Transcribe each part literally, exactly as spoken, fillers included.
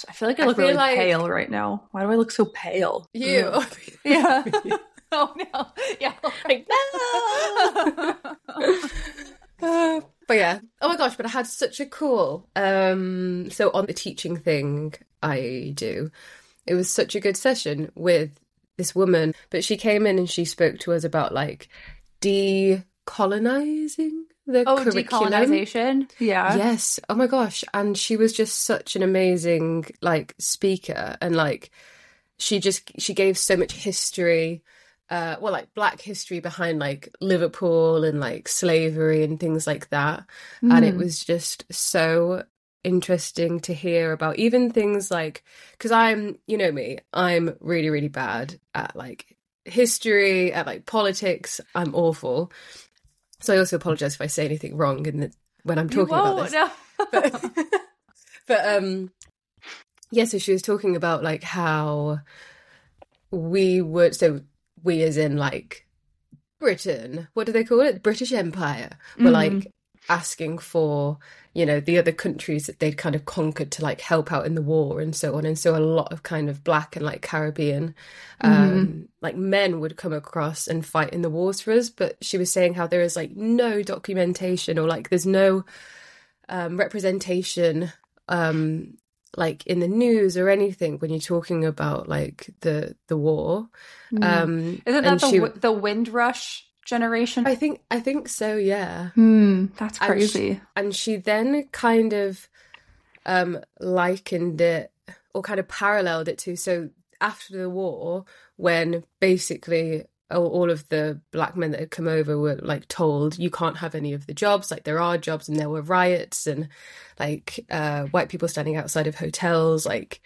I feel like I I look feel really like- pale right now. Why do I look so pale? You. Yeah. Oh no. Yeah. Like, Uh, but yeah, oh my gosh, but I had such a cool um so on the teaching thing I do, it was such a good session with this woman, but she came in and she spoke to us about like decolonizing the Oh, curriculum. decolonization. Yeah. Yes. Oh my gosh. And she was just such an amazing like speaker, and like she just she gave so much history, uh well, like black history behind like Liverpool and like slavery and things like that. Mm. And it was just so interesting to hear about even things like, because I'm, you know me, I'm really really bad at like history, at like politics. I'm awful. So I also apologize if I say anything wrong in the when I'm talking about this. No. but, but um yeah, so she was talking about like how we would, so we as in like Britain, what do they call it, British Empire, were Mhm. like asking for, you know, the other countries that they'd kind of conquered to like help out in the war and so on. And so a lot of kind of black and like Caribbean um like men would come across and fight in the wars for us. But she was saying how there is like no documentation, or like there's no um representation um like in the news or anything when you're talking about like the the war. Mm. um Isn't that and the she- wi- the Windrush generation? I think I think so, yeah. Hmm, that's And crazy. And she then kind of um likened it, or kind of paralleled it to, so after the war, when basically all, all of the black men that had come over were like told you can't have any of the jobs, like there are jobs, and there were riots and like uh white people standing outside of hotels like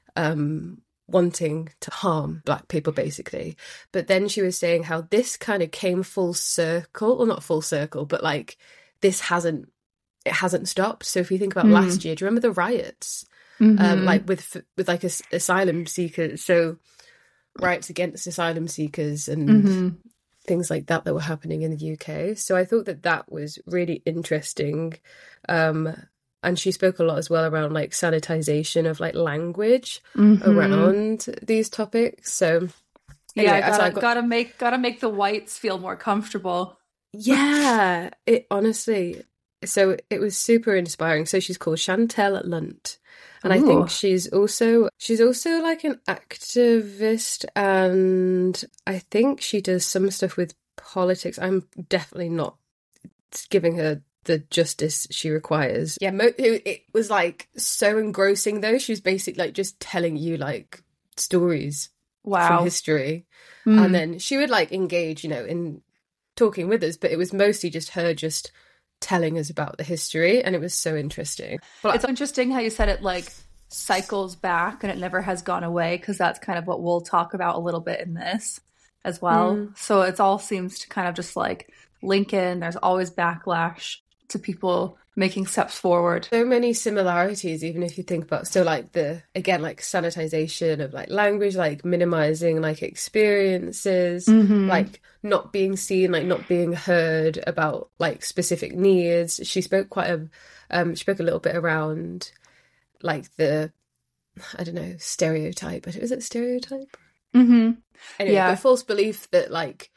um wanting to harm black people basically. But then she was saying how this kind of came full circle, or not full circle, but like this hasn't it hasn't stopped. So if you think about Mm. last year, do you remember the riots Mhm. um like with with like as- asylum seekers, so riots against asylum seekers and Mhm. things like that that were happening in the U K. So I thought that that was really interesting. Um, and she spoke a lot as well around like sanitization of like language Mhm. around these topics. So Yeah, anyway, so gotta, I got- gotta make gotta make the whites feel more comfortable. yeah, it honestly. So it was super inspiring. So she's called Chantel Lunt. And I Ooh. think she's also she's also like an activist, and I think she does some stuff with politics. I'm definitely not giving her the justice she requires. Yeah, mo- it, it was like so engrossing though. She was basically like just telling you like stories Wow. from history, Mm. and then she would like engage, you know, in talking with us, but it was mostly just her just telling us about the history, and it was so interesting. But It's interesting how you said it like cycles back and it never has gone away, because that's kind of what we'll talk about a little bit in this as well. Mm. So it all seems to kind of just like link in. There's always backlash to people making steps forward. so many similarities, even if you think about, so like the again like sanitization of like language, like minimizing like experiences, Mhm. like not being seen, like not being heard about like specific needs. She spoke quite a um she spoke a little bit around like the I don't know stereotype, but is it stereotype Mm-hmm. anyway, Yeah. the false belief that like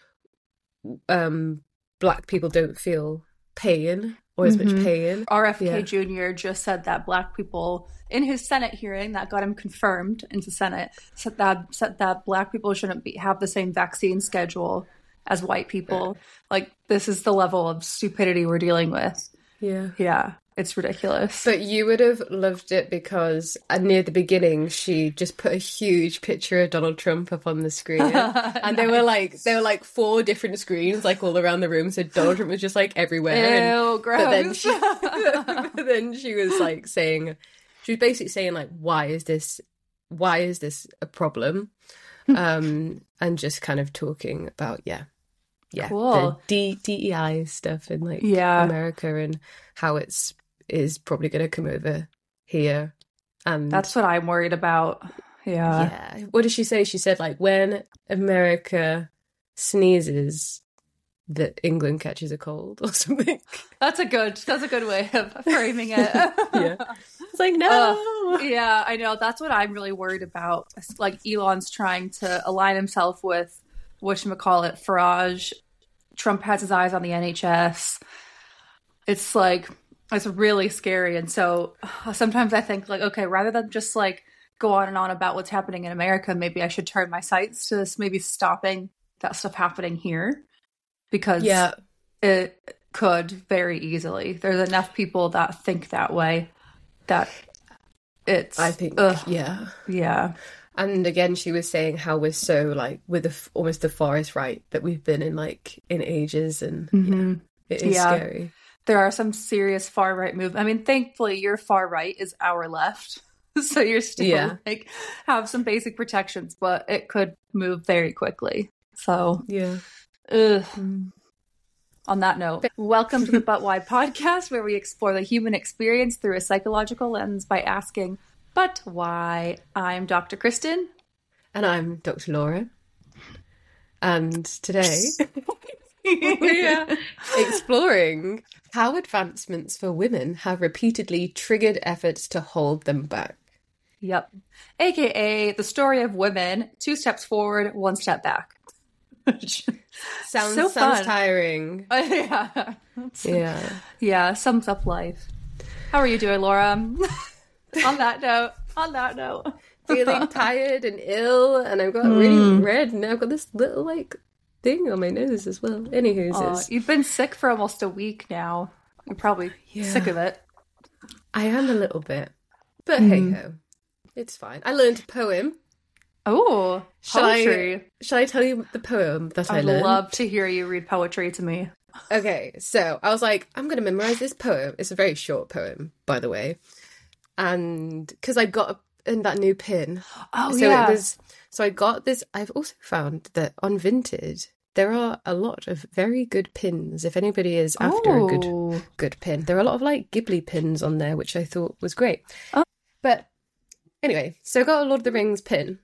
um black people don't feel pain, or as Mhm. much pain. R F K Yeah. Junior just said that black people, in his Senate hearing that got him confirmed into Senate, said that said that black people shouldn't be have the same vaccine schedule as white people. Like, this is the level of stupidity we're dealing with. Yeah. Yeah, it's ridiculous. But you would have loved it because uh, near the beginning, she just put a huge picture of Donald Trump up on the screen, and there were like there were like four different screens like all around the room. So Donald Trump was just like everywhere. and- Ew, gross. but then she, but then she was like saying, she was basically saying like, why is this, why is this a problem? Um, and just kind of talking about yeah, yeah, Cool. the D- DEI stuff in like Yeah. America, and how it's is probably going to come over here. And That's what I'm worried about. Yeah. yeah, what did she say? She said like, when America sneezes, that England catches a cold or something. That's a good that's a good way of framing it. Yeah. It's like, no. Yeah, I know. That's what I'm really worried about. Like, Elon's trying to align himself with, whatchamacallit, Farage. Trump has his eyes on the N H S. It's like, it's really scary. And so sometimes I think, like, okay, rather than just like go on and on about what's happening in America, maybe I should turn my sights to this, maybe stopping that stuff happening here, because Yeah. it could very easily. There's enough people that think that way that it's, I think, ugh, yeah. yeah. And again, she was saying how we're so like we're the f- almost the farthest right that we've been in like in ages, and Mm-hmm. yeah, it is Yeah. scary. There are some serious far right move. I mean, thankfully, your far right is our left, so you're still Yeah. like have some basic protections, but it could move very quickly. So, Yeah. ugh. On that note, welcome to the But Why podcast, where we explore the human experience through a psychological lens by asking, "But why?" I'm Doctor Kristen. And I'm Doctor Laura. And today we are exploring how advancements for women have repeatedly triggered efforts to hold them back. Yep. A K A the story of women, two steps forward, one step back. Sounds, So sounds fun. tiring. Yeah. Yeah. Yeah, sums up life. How are you doing, Laura? on that note, on that note. Feeling tired and ill, and I've got really red, and I've got this little like thing on my nose as well. Anywho's, Aw, you've been sick for almost a week now. You're probably Yeah. sick of it. I am a little bit, but hey ho, it's fine. I learned a poem. Oh, Shall poetry. I, shall I tell you the poem that I I'd learned? love to hear you read poetry to me. Okay, so I was like, I'm going to memorize this poem. It's a very short poem, by the way. And because I got a, in that new pin. Oh, so yeah. it was, so I got this. I've also found that on Vinted, there are a lot of very good pins. If anybody is after a good Oh. good pin, there are a lot of like Ghibli pins on there, which I thought was great. Oh. But anyway, so I got a Lord of the Rings pin.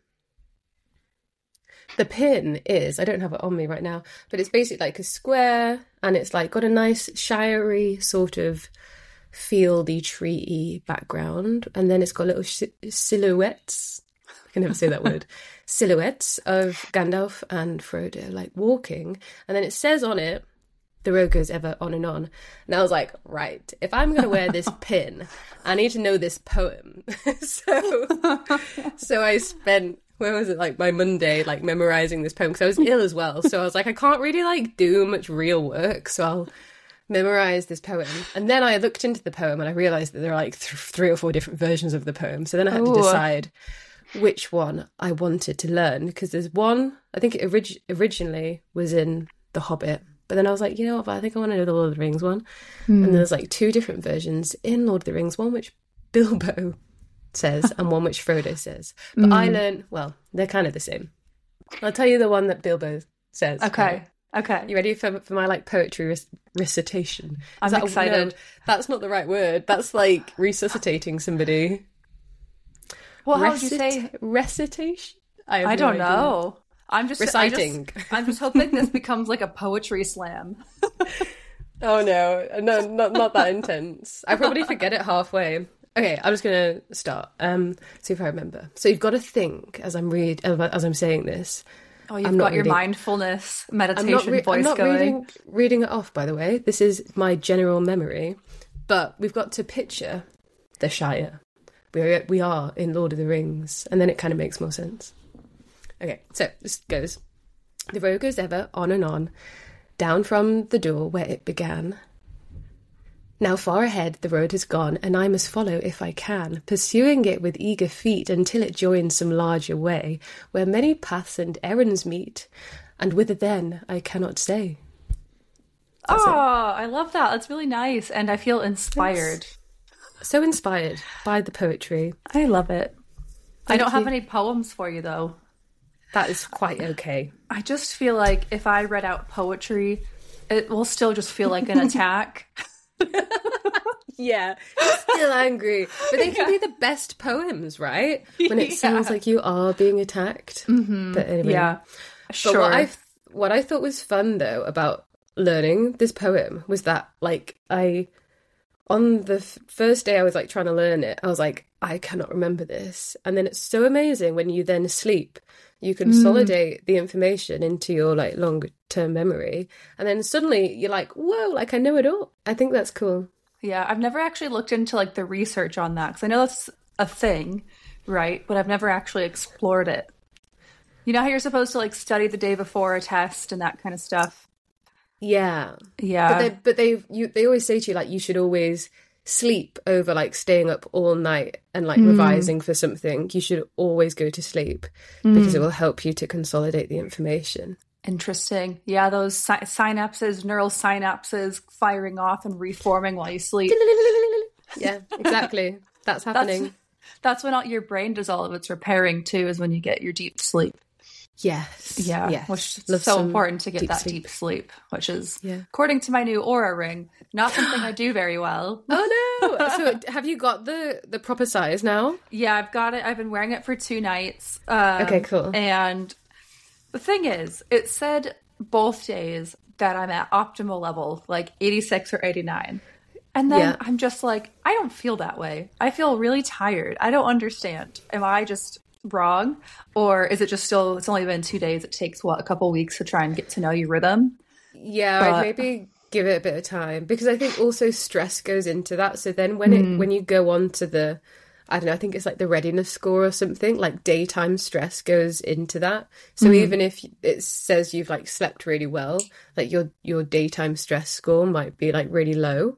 The pin is, I don't have it on me right now, but it's basically like a square, and it's like got a nice shirey sort of fieldy, treey background, and then it's got little sh- silhouettes. I can never say that word. Silhouettes of Gandalf and Frodo like walking, and then it says on it, "The road goes ever on and on." And I was like, right, if I'm going to wear this pin, I need to know this poem. so, so I spent, where was it, like my Monday, like memorizing this poem, because I was ill as well. So I was like, I can't really like do much real work, so I'll memorize this poem. And then I looked into the poem and I realized that there are like th- three or four different versions of the poem. So then I had Ooh. to decide which one I wanted to learn, because there's one, I think it orig- originally was in The Hobbit. But then I was like, you know what, I think I want to know the Lord of the Rings one. Hmm. And there's like two different versions in Lord of the Rings, one which Bilbo says and one which Frodo says. But I learned, well, they're kind of the same. I'll tell you the one that Bilbo says. Okay. Okay. You ready for for my like poetry rec- recitation? Is I'm that- excited. No, that's not the right word. That's like resuscitating somebody. Well, how would you Recit- say? recitation? I, have I no don't idea. know. I'm just Reciting. I just, I'm just hoping this becomes like a poetry slam. Oh no, no, not not that intense. I probably forget it halfway. Okay, I'm just gonna start. Um, see if I remember. So you've got to think as I'm read as I'm saying this. Oh, you've I'm got not your reading- mindfulness I'm meditation not, re- voice I'm not going. reading reading it off, by the way. This is my general memory. But we've got to picture the Shire. We are, we are in Lord of the Rings, and then it kind of makes more sense. Okay, so this goes. The road goes ever on and on, down from the door where it began. Now far ahead the road has gone, and I must follow if I can, pursuing it with eager feet until it joins some larger way, where many paths and errands meet, and whither then I cannot say. That's Oh, it. I love that. That's really nice, and I feel inspired. So inspired by the poetry. I love it. I Thank don't have you. any poems for you though. That is quite okay. I just feel like if I read out poetry, it will still just feel like an attack. Yeah, still angry. But they can be the best poems, right? When it Yeah. sounds like you are being attacked. Mm-hmm. But anyway. Yeah, But sure. what I what I thought was fun though about learning this poem was that like I on the f- first day I was like trying to learn it, I was like, I cannot remember this. And then it's so amazing when you then sleep, you consolidate mm. the information into your like longer term memory. And then suddenly you're like, whoa, like I know it all. I think that's cool. Yeah, I've never actually looked into like the research on that because I know that's a thing, right? But I've never actually explored it. You know how you're supposed to like study the day before a test and that kind of stuff? Yeah. Yeah. But they but they you they always say to you like you should always sleep over like staying up all night and like mm. revising for something. You should always go to sleep mm. because it will help you to consolidate the information. Interesting. Yeah, those sy- synapses, neural synapses firing off and reforming while you sleep. Yeah, exactly. That's happening. That's, that's when all, your brain does all of its repairing too, is when you get your deep sleep. Yes. Yeah. Yes. Which is so important to get deep that sleep. deep sleep, which is, yeah. according to my new Oura ring, not something I do very well. Oh no! So have you got the the proper size now? Yeah, I've got it. I've been wearing it for two nights. Um, okay, cool. And the thing is, it said both days that I'm at optimal level, like eighty-six or eighty-nine. And then yeah. I'm just like, I don't feel that way. I feel really tired. I don't understand. Am I just wrong? Or is it just still, it's only been two days. It takes, what, a couple weeks to try and get to know your rhythm? Yeah, but... I'd maybe give it a bit of time. Because I think also stress goes into that. So then when mm. it when you go on to the, I don't know, I think it's like the readiness score or something, like daytime stress goes into that. So mm. even if it says you've like slept really well, like your your daytime stress score might be like really low.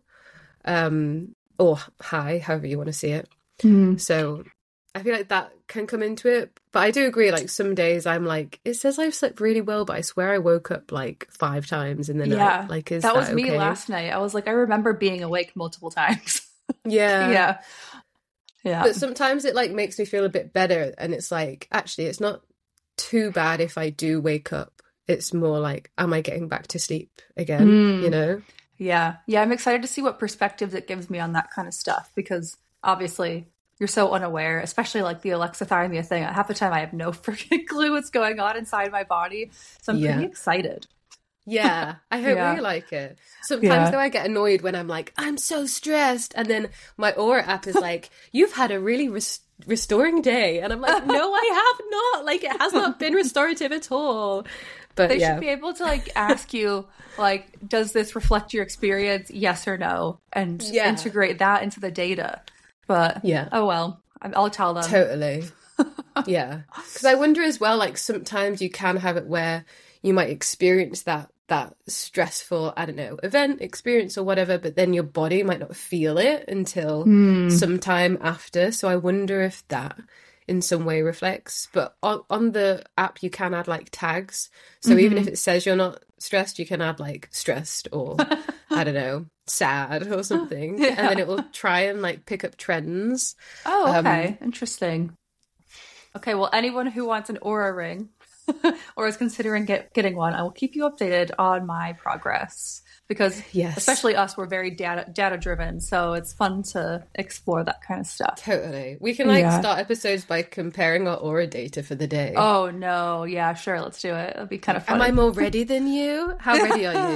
Um, or high, however you want to see it. Mm. So I feel like that can come into it. But I do agree, like some days I'm like, it says I've slept really well, but I swear I woke up like five times in the yeah, night. Like, is that, that was me okay? last night. I was like, I remember being awake multiple times. Yeah. Yeah. Yeah. But sometimes it like makes me feel a bit better. And it's like, actually, it's not too bad if I do wake up. It's more like, am I getting back to sleep again? Mm. You know? Yeah. Yeah. I'm excited to see what perspectives it gives me on that kind of stuff, because obviously you're so unaware, especially like the alexithymia thing. Half the time I have no freaking clue what's going on inside my body. So I'm yeah. pretty excited. Yeah. I hope yeah. you like it. Sometimes yeah. though I get annoyed when I'm like, I'm so stressed. And then my Oura app is like, you've had a really res- restoring day. And I'm like, no, I have not. Like, it has not been restorative at all. But they yeah. should be able to like ask you, like, does this reflect your experience? Yes or no? And yeah. integrate that into the data. But yeah. oh well, I'll tell them. Totally. Yeah. Because I wonder as well, like sometimes you can have it where you might experience that that stressful, I don't know, event, experience or whatever, but then your body might not feel it until mm. sometime after. So I wonder if that in some way reflects. But on, on the app you can add like tags. So mm-hmm. even if it says you're not stressed, you can add like stressed or I don't know, sad or something. Yeah. And then it will try and like pick up trends. Oh, okay. Um, Interesting. Okay, well, anyone who wants an Oura ring or is considering get, getting one, I will keep you updated on my progress. Because yes. especially us, we're very data data driven, so it's fun to explore that kind of stuff. Totally. We can like yeah. start episodes by comparing our Oura data for the day. Oh no, yeah, sure, let's do it. It'll be kind of fun. Am I more ready than you? How ready are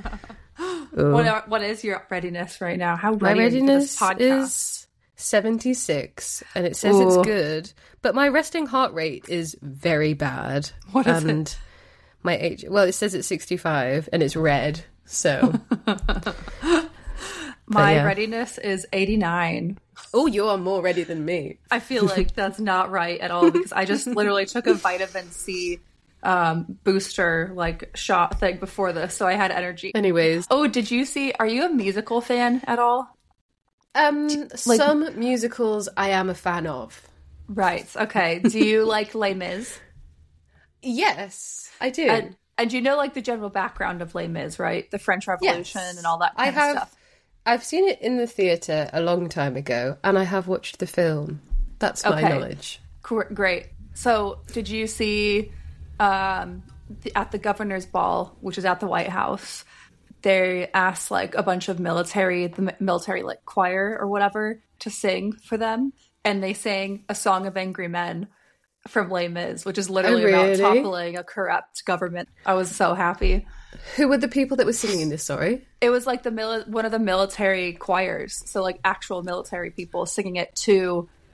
you? what are, what is your readiness right now? How ready my readiness are you for this podcast? Is seventy-six, and it says Ooh. It's good, but my resting heart rate is very bad. What is and it? My age, well, it says it's sixty-five, and it's red. So my yeah. readiness is eighty-nine. Oh, you are more ready than me. I feel like that's not right at all, because I just literally took a vitamin C um booster like shot thing before this, so I had energy. Anyways. Oh, did you see, are you a musical fan at all? Um like, some musicals I am a fan of. Right. Okay. Do you like Les Mis? Yes, I do. And, And you know, like, the general background of Les Mis, right? The French Revolution yes. and all that kind I have, of stuff. I've seen it in the theatre a long time ago, and I have watched the film. That's my okay. knowledge. Great. So, did you see um, the, at the Governor's Ball, which is at the White House, they asked, like, a bunch of military, the military, like, choir or whatever, to sing for them, and they sang A Song of Angry Men from Les Mis, which is literally oh, really? about toppling a corrupt government. I was so happy. Who were the people that were singing this, sorry? It was like the mili- one of the military choirs, so like actual military people singing it to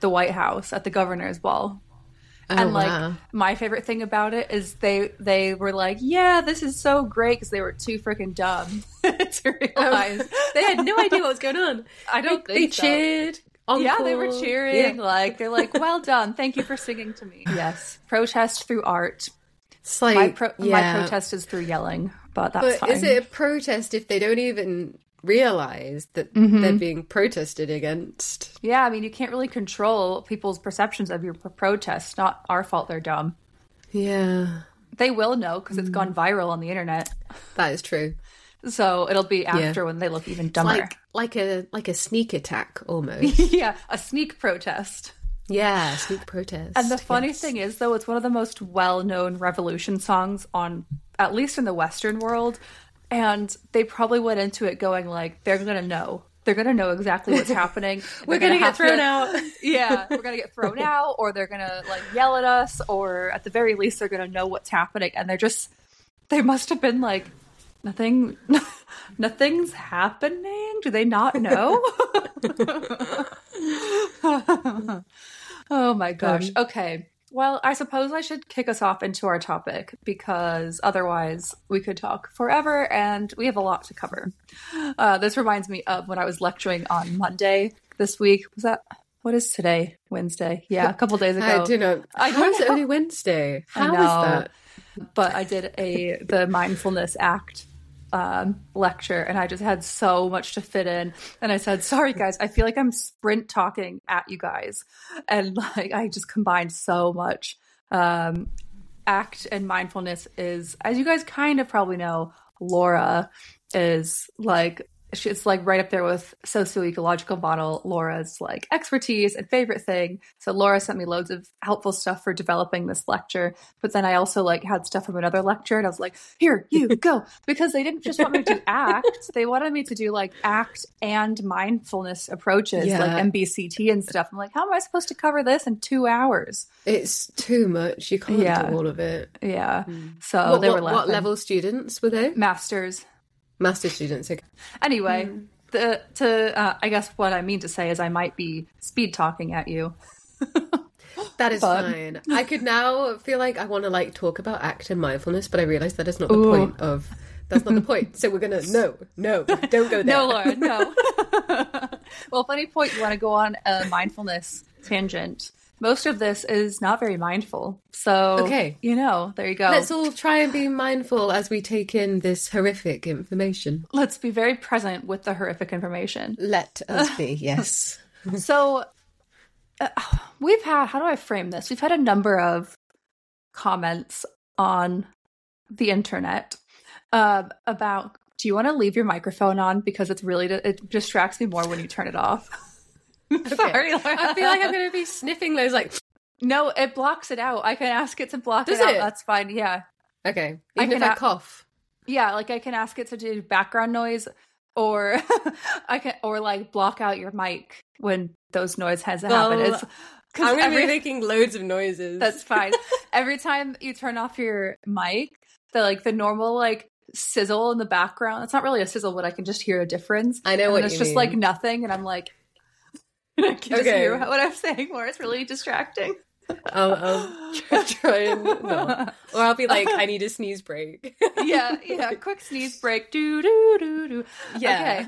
the White House at the governor's ball. Oh, and like wow. my favorite thing about it is they they were like, yeah, this is so great, because they were too freaking dumb to realize They had no idea what was going on. I don't They, think they so. cheered. Yeah, they were Encore. cheering. Yeah. Like they're like, well done, thank you for singing to me. Yes, protest through art. It's like, My pro- yeah. my protest is through yelling, but that's But fine. is it a protest if they don't even realize that Mm-hmm. they're being protested against? Yeah, I mean, you can't really control people's perceptions of your p- protest. Not our fault they're dumb. Yeah, They will know because it's Mm. gone viral on the internet. that is true. So it'll be after when they look even dumber. Like like a like a sneak attack almost. Yeah, a sneak protest. Yeah, sneak protest. And the funny yes. thing is, though, it's one of the most well-known revolution songs on, at least in the Western world. And they probably went into it going like, they're going to know. They're going to know exactly what's happening. We're They're gonna get have thrown to- out. Yeah, we're going to get thrown out, or they're going to like yell at us, or at the very least, they're going to know what's happening. And they're just, they must have been like, nothing, nothing's happening. Do they not know? Oh my gosh. Um, Okay. Well, I suppose I should kick us off into our topic, because otherwise we could talk forever and we have a lot to cover. Uh, this reminds me of when I was lecturing on Monday this week. Was that, what is today? Wednesday? Yeah, a couple days ago. I do not. I How don't is it know. only Wednesday? I How is know. that? But I did a the mindfulness act um, lecture, and I just had so much to fit in. And I said, sorry guys, I feel like I'm sprint talking at you guys. And like, I just combined so much. Um, act and mindfulness is, as you guys kind of probably know, Laura is like, she's like right up there with socio-ecological model, Laura's like expertise and favorite thing. So Laura sent me loads of helpful stuff for developing this lecture. But then I also like had stuff from another lecture, and I was like, here, you go. Because they didn't just want me to do act. They wanted me to do like act and mindfulness approaches, Yeah. like M B C T and stuff. I'm like, how am I supposed to cover this in two hours? It's too much. You can't Yeah. do all of it. Yeah. So what, they what, were laughing. what level students were they? Masters. Master students. Okay. Anyway, Hmm. the to uh, I guess what I mean to say is I might be speed talking at you. That is But- fine. I could now feel like I want to like talk about act and mindfulness, but I realize that is not the Ooh. point of. That's not the point. So we're gonna no, no, don't go there. No, Laura, no. Well, funny point. You want to go on a mindfulness tangent. Most of this is not very mindful. So, Okay. you know, there you go. Let's all try and be mindful as we take in this horrific information. Let's be very present with the horrific information. Let us be. Yes. So, uh, we've had, how do I frame this? We've had a number of comments on the internet uh, about, do you want to leave your microphone on? Because it's really, it distracts me more when you turn it off. Sorry, Laura. I feel like I'm going to be sniffing those like. No, it blocks it out. I can ask it to block Does it out. it? That's fine. Yeah. Okay. I Even if can I a- cough. Yeah, like I can ask it to do background noise, or I can, or like block out your mic when those noise has Well, happen. It's because I'm going to every be making loads of noises. that's fine. Every time you turn off your mic, the like the normal like sizzle in the background. It's not really a sizzle, but I can just hear a difference. I know and what it's you just mean. like nothing, and I'm like, I can just Okay. hear what I'm saying more. It's really distracting. I'll, I'll try, try and not. Or I'll be like, I need a sneeze break. Yeah, yeah. Quick sneeze break. Do do do do. Yeah.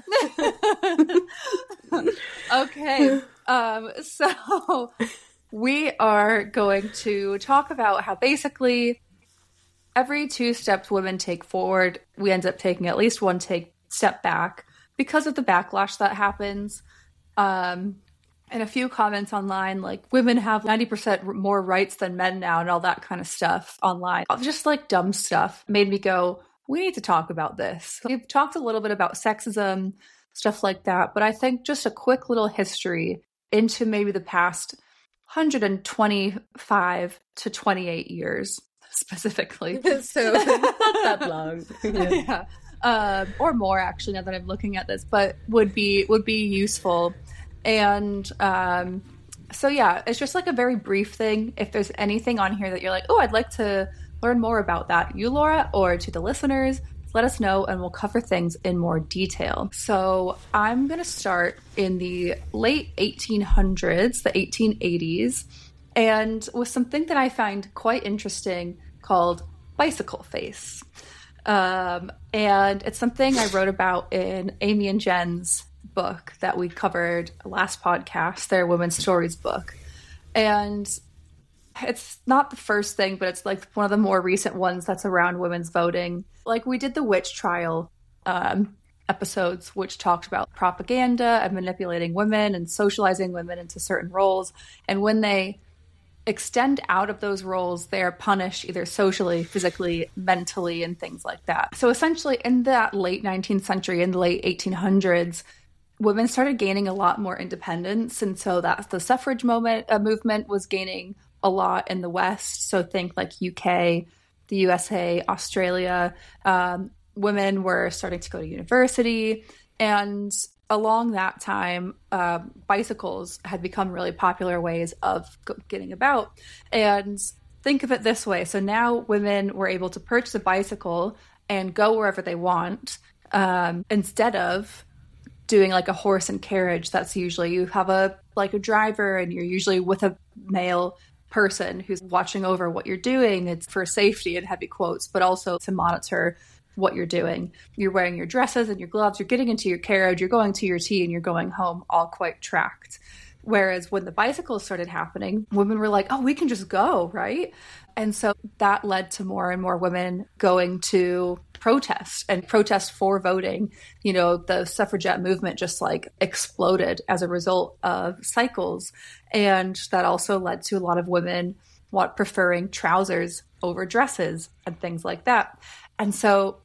Okay. Okay. Um. So we are going to talk about how basically every two steps women take forward, we end up taking at least one take step back because of the backlash that happens. Um. And a few comments online, like women have ninety percent more rights than men now, and all that kind of stuff online. Just like dumb stuff made me go, we need to talk about this. We've talked a little bit about sexism, stuff like that, but I think just a quick little history into maybe the past one hundred twenty-five to twenty-eight years specifically. So not that long. Yeah. Yeah. Uh, or more actually, now that I'm looking at this, but would be would be useful. And um, so, yeah, it's just like a very brief thing. If there's anything on here that you're like, oh, I'd like to learn more about that, you, Laura, or to the listeners, let us know and we'll cover things in more detail. So I'm going to start in the late eighteen hundreds, the eighteen eighties, and with something that I find quite interesting called bicycle face. Um, and it's something I wrote about in Amy and Jen's book that we covered last podcast, their Women's Stories book. And it's not the first thing, but it's like one of the more recent ones that's around women's voting. Like we did the witch trial um, episodes, which talked about propaganda and manipulating women and socializing women into certain roles. And when they extend out of those roles, they are punished either socially, physically, mentally, and things like that. So essentially in that late nineteenth century, in the late eighteen hundreds, women started gaining a lot more independence. And so that's the suffrage moment, uh, movement was gaining a lot in the West. So think like U K, the U S A, Australia. Um, women were starting to go to university. And along that time, uh, bicycles had become really popular ways of getting about. And think of it this way. So now women were able to purchase a bicycle and go wherever they want, um, instead of doing like a horse and carriage. That's usually you have a like a driver and you're usually with a male person who's watching over what you're doing. It's for safety in heavy quotes, but also to monitor what you're doing. You're wearing your dresses and your gloves, you're getting into your carriage, you're going to your tea and you're going home, all quite tracked. Whereas when the bicycles started happening, women were like, oh, we can just go, right? And so that led to more and more women going to protest and protest for voting. You know, the suffragette movement just like exploded as a result of cycles. And that also led to a lot of women what preferring trousers over dresses and things like that. And so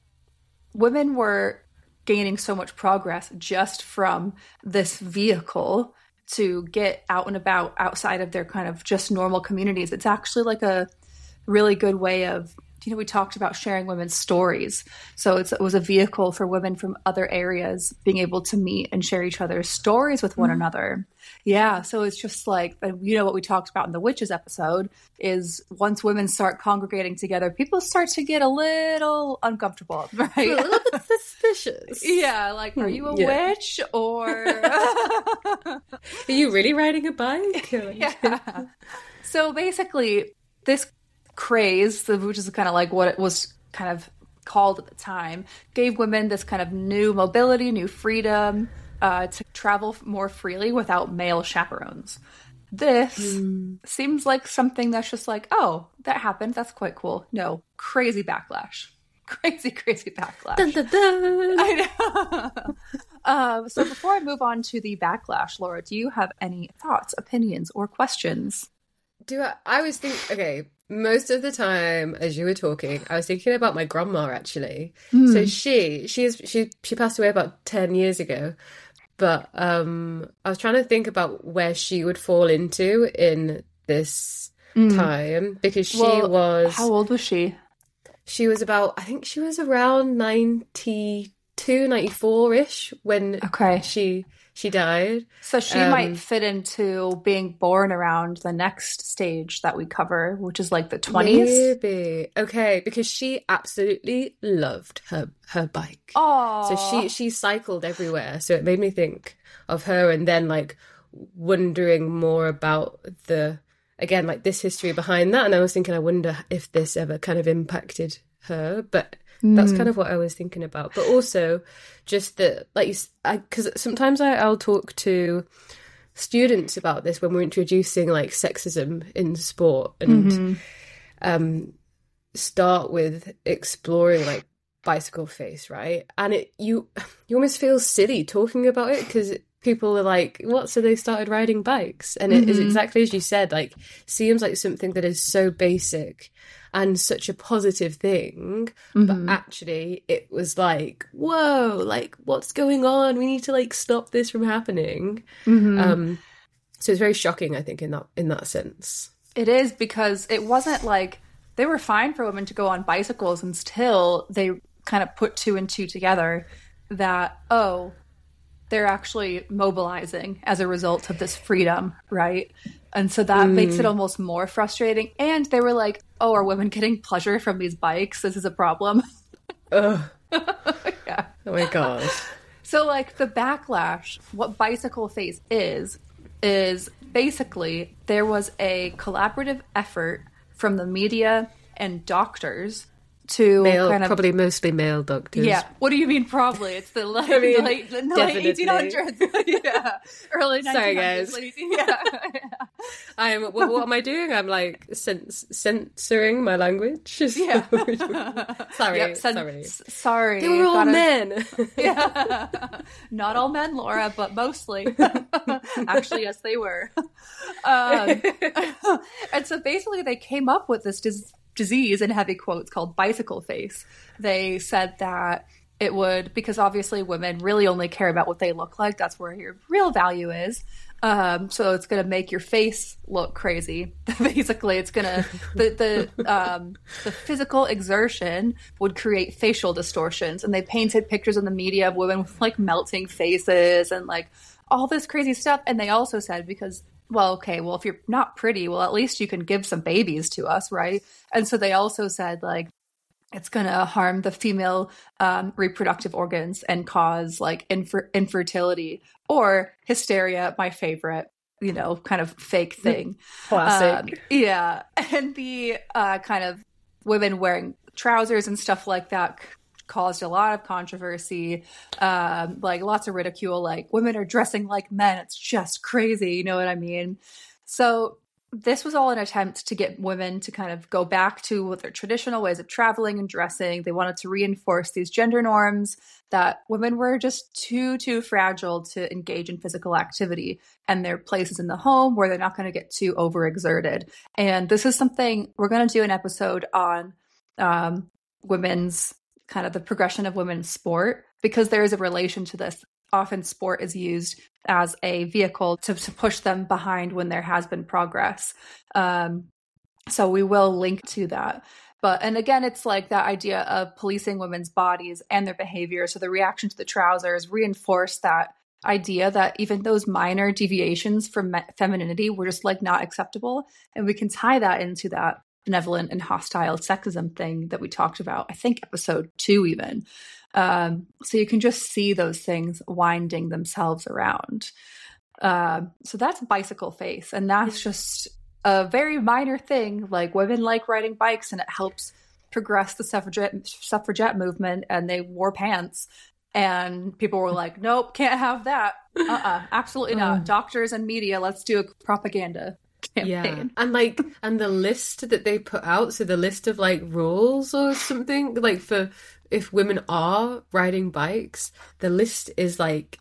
women were gaining so much progress just from this vehicle to get out and about outside of their kind of just normal communities. It's actually like a really good way of, you know, we talked about sharing women's stories. So it's, it was a vehicle for women from other areas being able to meet and share each other's stories with one mm-hmm. another. Yeah. So it's just like, you know, what we talked about in the witches episode is once women start congregating together, people start to get a little uncomfortable, right? A little bit suspicious. Yeah. Like, are you a yeah. witch or are you really riding a bike? Yeah. So basically this craze, which is kind of like what it was kind of called at the time, gave women this kind of new mobility, new freedom uh, to travel more freely without male chaperones. This mm. seems like something that's just like, oh, that happened. That's quite cool. No, crazy backlash. Crazy, crazy backlash. Dun, dun, dun. I know. uh, so before I move on to the backlash, Laura, do you have any thoughts, opinions, or questions? Do I, I was thinking, okay, most of the time as you were talking, I was thinking about my grandma actually. Mm. So she, she is, she, she passed away about ten years ago, but um, I was trying to think about where she would fall into in this mm. time because she well, was. How old was she? She was about, I think she was around ninety-two, ninety-four-ish when okay. she she died. So she um, might fit into being born around the next stage that we cover, which is like the twenties. Maybe. Okay, because she absolutely loved her her bike. Oh. So she she cycled everywhere. So it made me think of her and then like wondering more about the again like this history behind that, and I was thinking I wonder if this ever kind of impacted her, but that's kind of what I was thinking about. But also just that, like, because sometimes I, I'll talk to students about this when we're introducing, like, sexism in sport and mm-hmm. um, start with exploring, like, bicycle face, right? And it you you almost feel silly talking about it because people are like, what? So they started riding bikes. And it mm-hmm. is exactly as you said, like, seems like something that is so basic and such a positive thing, mm-hmm. but actually it was like, whoa, like what's going on? We need to like stop this from happening. Mm-hmm. Um, so it's very shocking, I think, in that in that sense. It is, because it wasn't like they were fine for women to go on bicycles until they kind of put two and two together that, oh, they're actually mobilizing as a result of this freedom, right? And so that mm. makes it almost more frustrating. And they were like, oh, are women getting pleasure from these bikes? This is a problem. Ugh. Yeah. Oh my god. So, like, the backlash, what bicycle face is, is basically there was a collaborative effort from the media and doctors to male, kind of... probably mostly male doctors. Yeah. What do you mean probably? It's the late, I mean, late, the late definitely. eighteen hundreds. Yeah. Early Sorry, nineteen hundreds. guys. Late, yeah. I'm, what, what am I doing? I'm like cens- censoring my language. Yeah. sorry, Yep, sen- sorry. S- sorry. They were all Gotta... men. Yeah. Not all men, Laura, but mostly. Actually, yes, they were. Um, and so basically they came up with this dis- disease, in heavy quotes, called bicycle face. They said that it would, because obviously women really only care about what they look like. That's where your real value is. Um, so it's going to make your face look crazy. Basically, it's going to, the, the, um, the physical exertion would create facial distortions. And they painted pictures in the media of women with like melting faces and like all this crazy stuff. And they also said, because, well, okay, well, if you're not pretty, well, at least you can give some babies to us, right? And so they also said, like, it's going to harm the female um, reproductive organs and cause like infer- infertility or hysteria, my favorite, you know, kind of fake thing. Classic. Um, yeah. And the uh, kind of women wearing trousers and stuff like that caused a lot of controversy, um, like lots of ridicule, like women are dressing like men. It's just crazy. You know what I mean? So this was all an attempt to get women to kind of go back to their traditional ways of traveling and dressing. They wanted to reinforce these gender norms that women were just too, too fragile to engage in physical activity, and their places in the home where they're not going to get too overexerted. And this is something we're going to do an episode on um, women's kind of the progression of women's sport, because there is a relation to this. Often sport is used as a vehicle to, to push them behind when there has been progress. Um, so we will link to that. But, and again, it's like that idea of policing women's bodies and their behavior. So the reaction to the trousers reinforced that idea that even those minor deviations from me- femininity were just like not acceptable. And we can tie that into that benevolent and hostile sexism thing that we talked about, I think episode two even. Um, so you can just see those things winding themselves around. Uh, so that's bicycle face. And that's just a very minor thing. Like women like riding bikes and it helps progress the suffragette, suffragette movement, and they wore pants. And people were like, nope, can't have that. Uh-uh, absolutely not. Doctors and media, let's do a propaganda campaign. Yeah. And like, and the list that they put out, so the list of like rules or something, like for if women are riding bikes, the list is like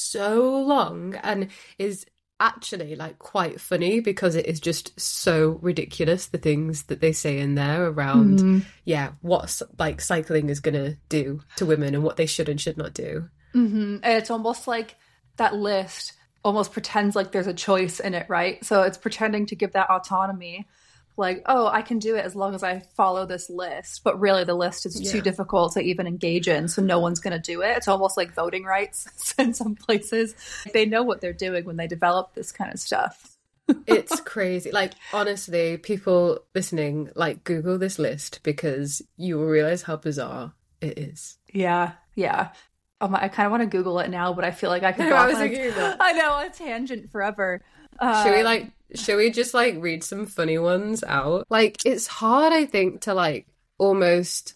so long and is actually like quite funny because it is just so ridiculous, the things that they say in there around, mm-hmm. yeah, what like cycling is going to do to women and what they should and should not do. Mm-hmm. And it's almost like that list almost pretends like there's a choice in it, right? So it's pretending to give that autonomy. Like, oh, I can do it as long as I follow this list. But really, the list is yeah. too difficult to even engage in, so no one's going to do it. It's almost like voting rights in some places. They know what they're doing when they develop this kind of stuff. It's crazy. Like, honestly, people listening, like, Google this list because you will realize how bizarre it is. Yeah, yeah. Um, I kind of want to Google it now, but I feel like I could go I, was off on thinking a, that. I know, a tangent forever. Uh, Should we, like... Should we just, like, read some funny ones out? Like, it's hard, I think, to, like, almost...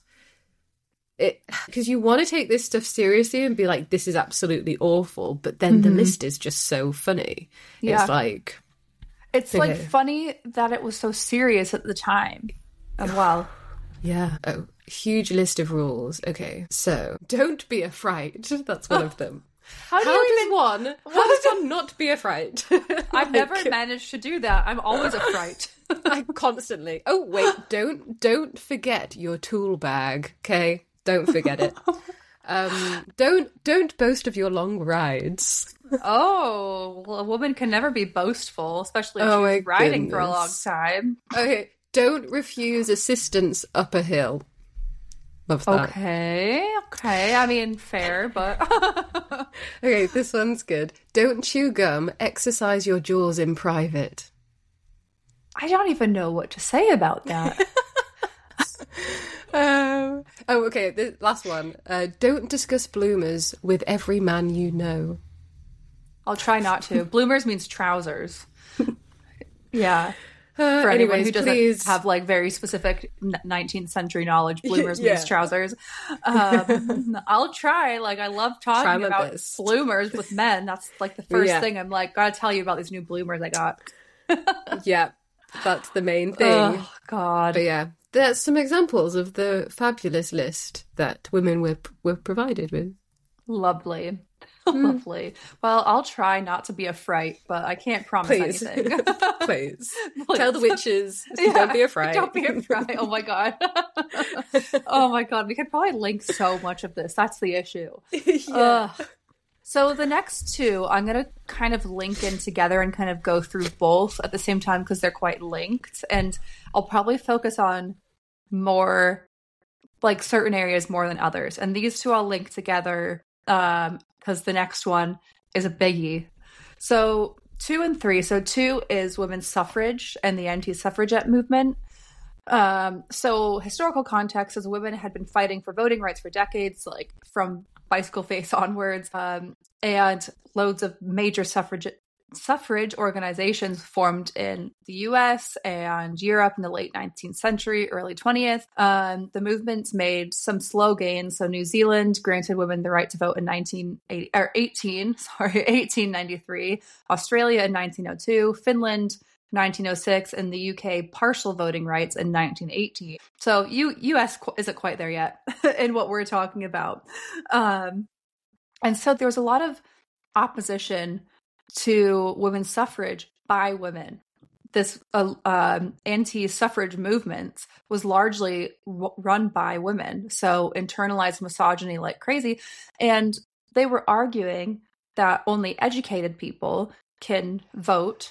it because you want to take this stuff seriously and be like, this is absolutely awful, but then mm-hmm. the list is just so funny. Yeah. It's like... It's, okay. like, funny that it was so serious at the time as well. Yeah. Oh, huge list of rules. Okay. So, don't be a fright. That's one of them. How, do how you does even, one? How does one not be a fright? I've like, never managed to do that. I'm always a fright. I constantly. Oh wait, don't don't forget your tool bag. Okay, don't forget it. Um, don't don't boast of your long rides. Oh, well, a woman can never be boastful, especially if oh she's riding goodness. for a long time. Okay, don't refuse assistance up a hill. Love that. Okay, okay. I mean, fair, but... Okay, this one's good. Don't chew gum. Exercise your jaws in private. I don't even know what to say about that. um, Oh, okay. The last one. Uh, don't discuss bloomers with every man you know. I'll try not to. Bloomers means trousers. Yeah. Uh, For anyone anyways, who doesn't please. have like very specific nineteenth century knowledge, bloomers Yeah. means trousers. Um, I'll try. Like, I love Try talking my about best. bloomers with men. That's like the first Yeah. thing I'm like, gotta tell you about these new bloomers I got. Yeah, that's the main thing. Oh, God. But yeah, there's some examples of the fabulous list that women were were provided with. Lovely. Hmm. Lovely. Well, I'll try not to be a fright, but I can't promise Please. anything. Please. Please. Tell the witches, Yeah, don't be afraid. Don't be afraid. Oh my God. Oh my God. We could probably link so much of this. That's the issue. Yeah. Ugh. So the next two, I'm going to kind of link in together and kind of go through both at the same time because they're quite linked. And I'll probably focus on more, like certain areas more than others. And these two I'll link together um, because the next one is a biggie. So two and three. So two is women's suffrage and the anti-suffragette movement. Um, so historical context is women had been fighting for voting rights for decades, like from Bicycle Face onwards, um, and loads of major suffrage suffrage organizations formed in the U S and Europe in the late nineteenth century, early twentieth. Um, the movements made some slow gains. So New Zealand granted women the right to vote in nineteen eighty or eighteen, sorry, eighteen ninety-three. Australia in nineteen oh two. Finland nineteen oh six, and the U K partial voting rights in nineteen eighteen. So U- U.S. qu- isn't quite there yet in what we're talking about. Um, and so there was a lot of opposition to women's suffrage by women. This uh, um, anti-suffrage movement was largely w- run by women, so internalized misogyny like crazy. And they were arguing that only educated people can vote,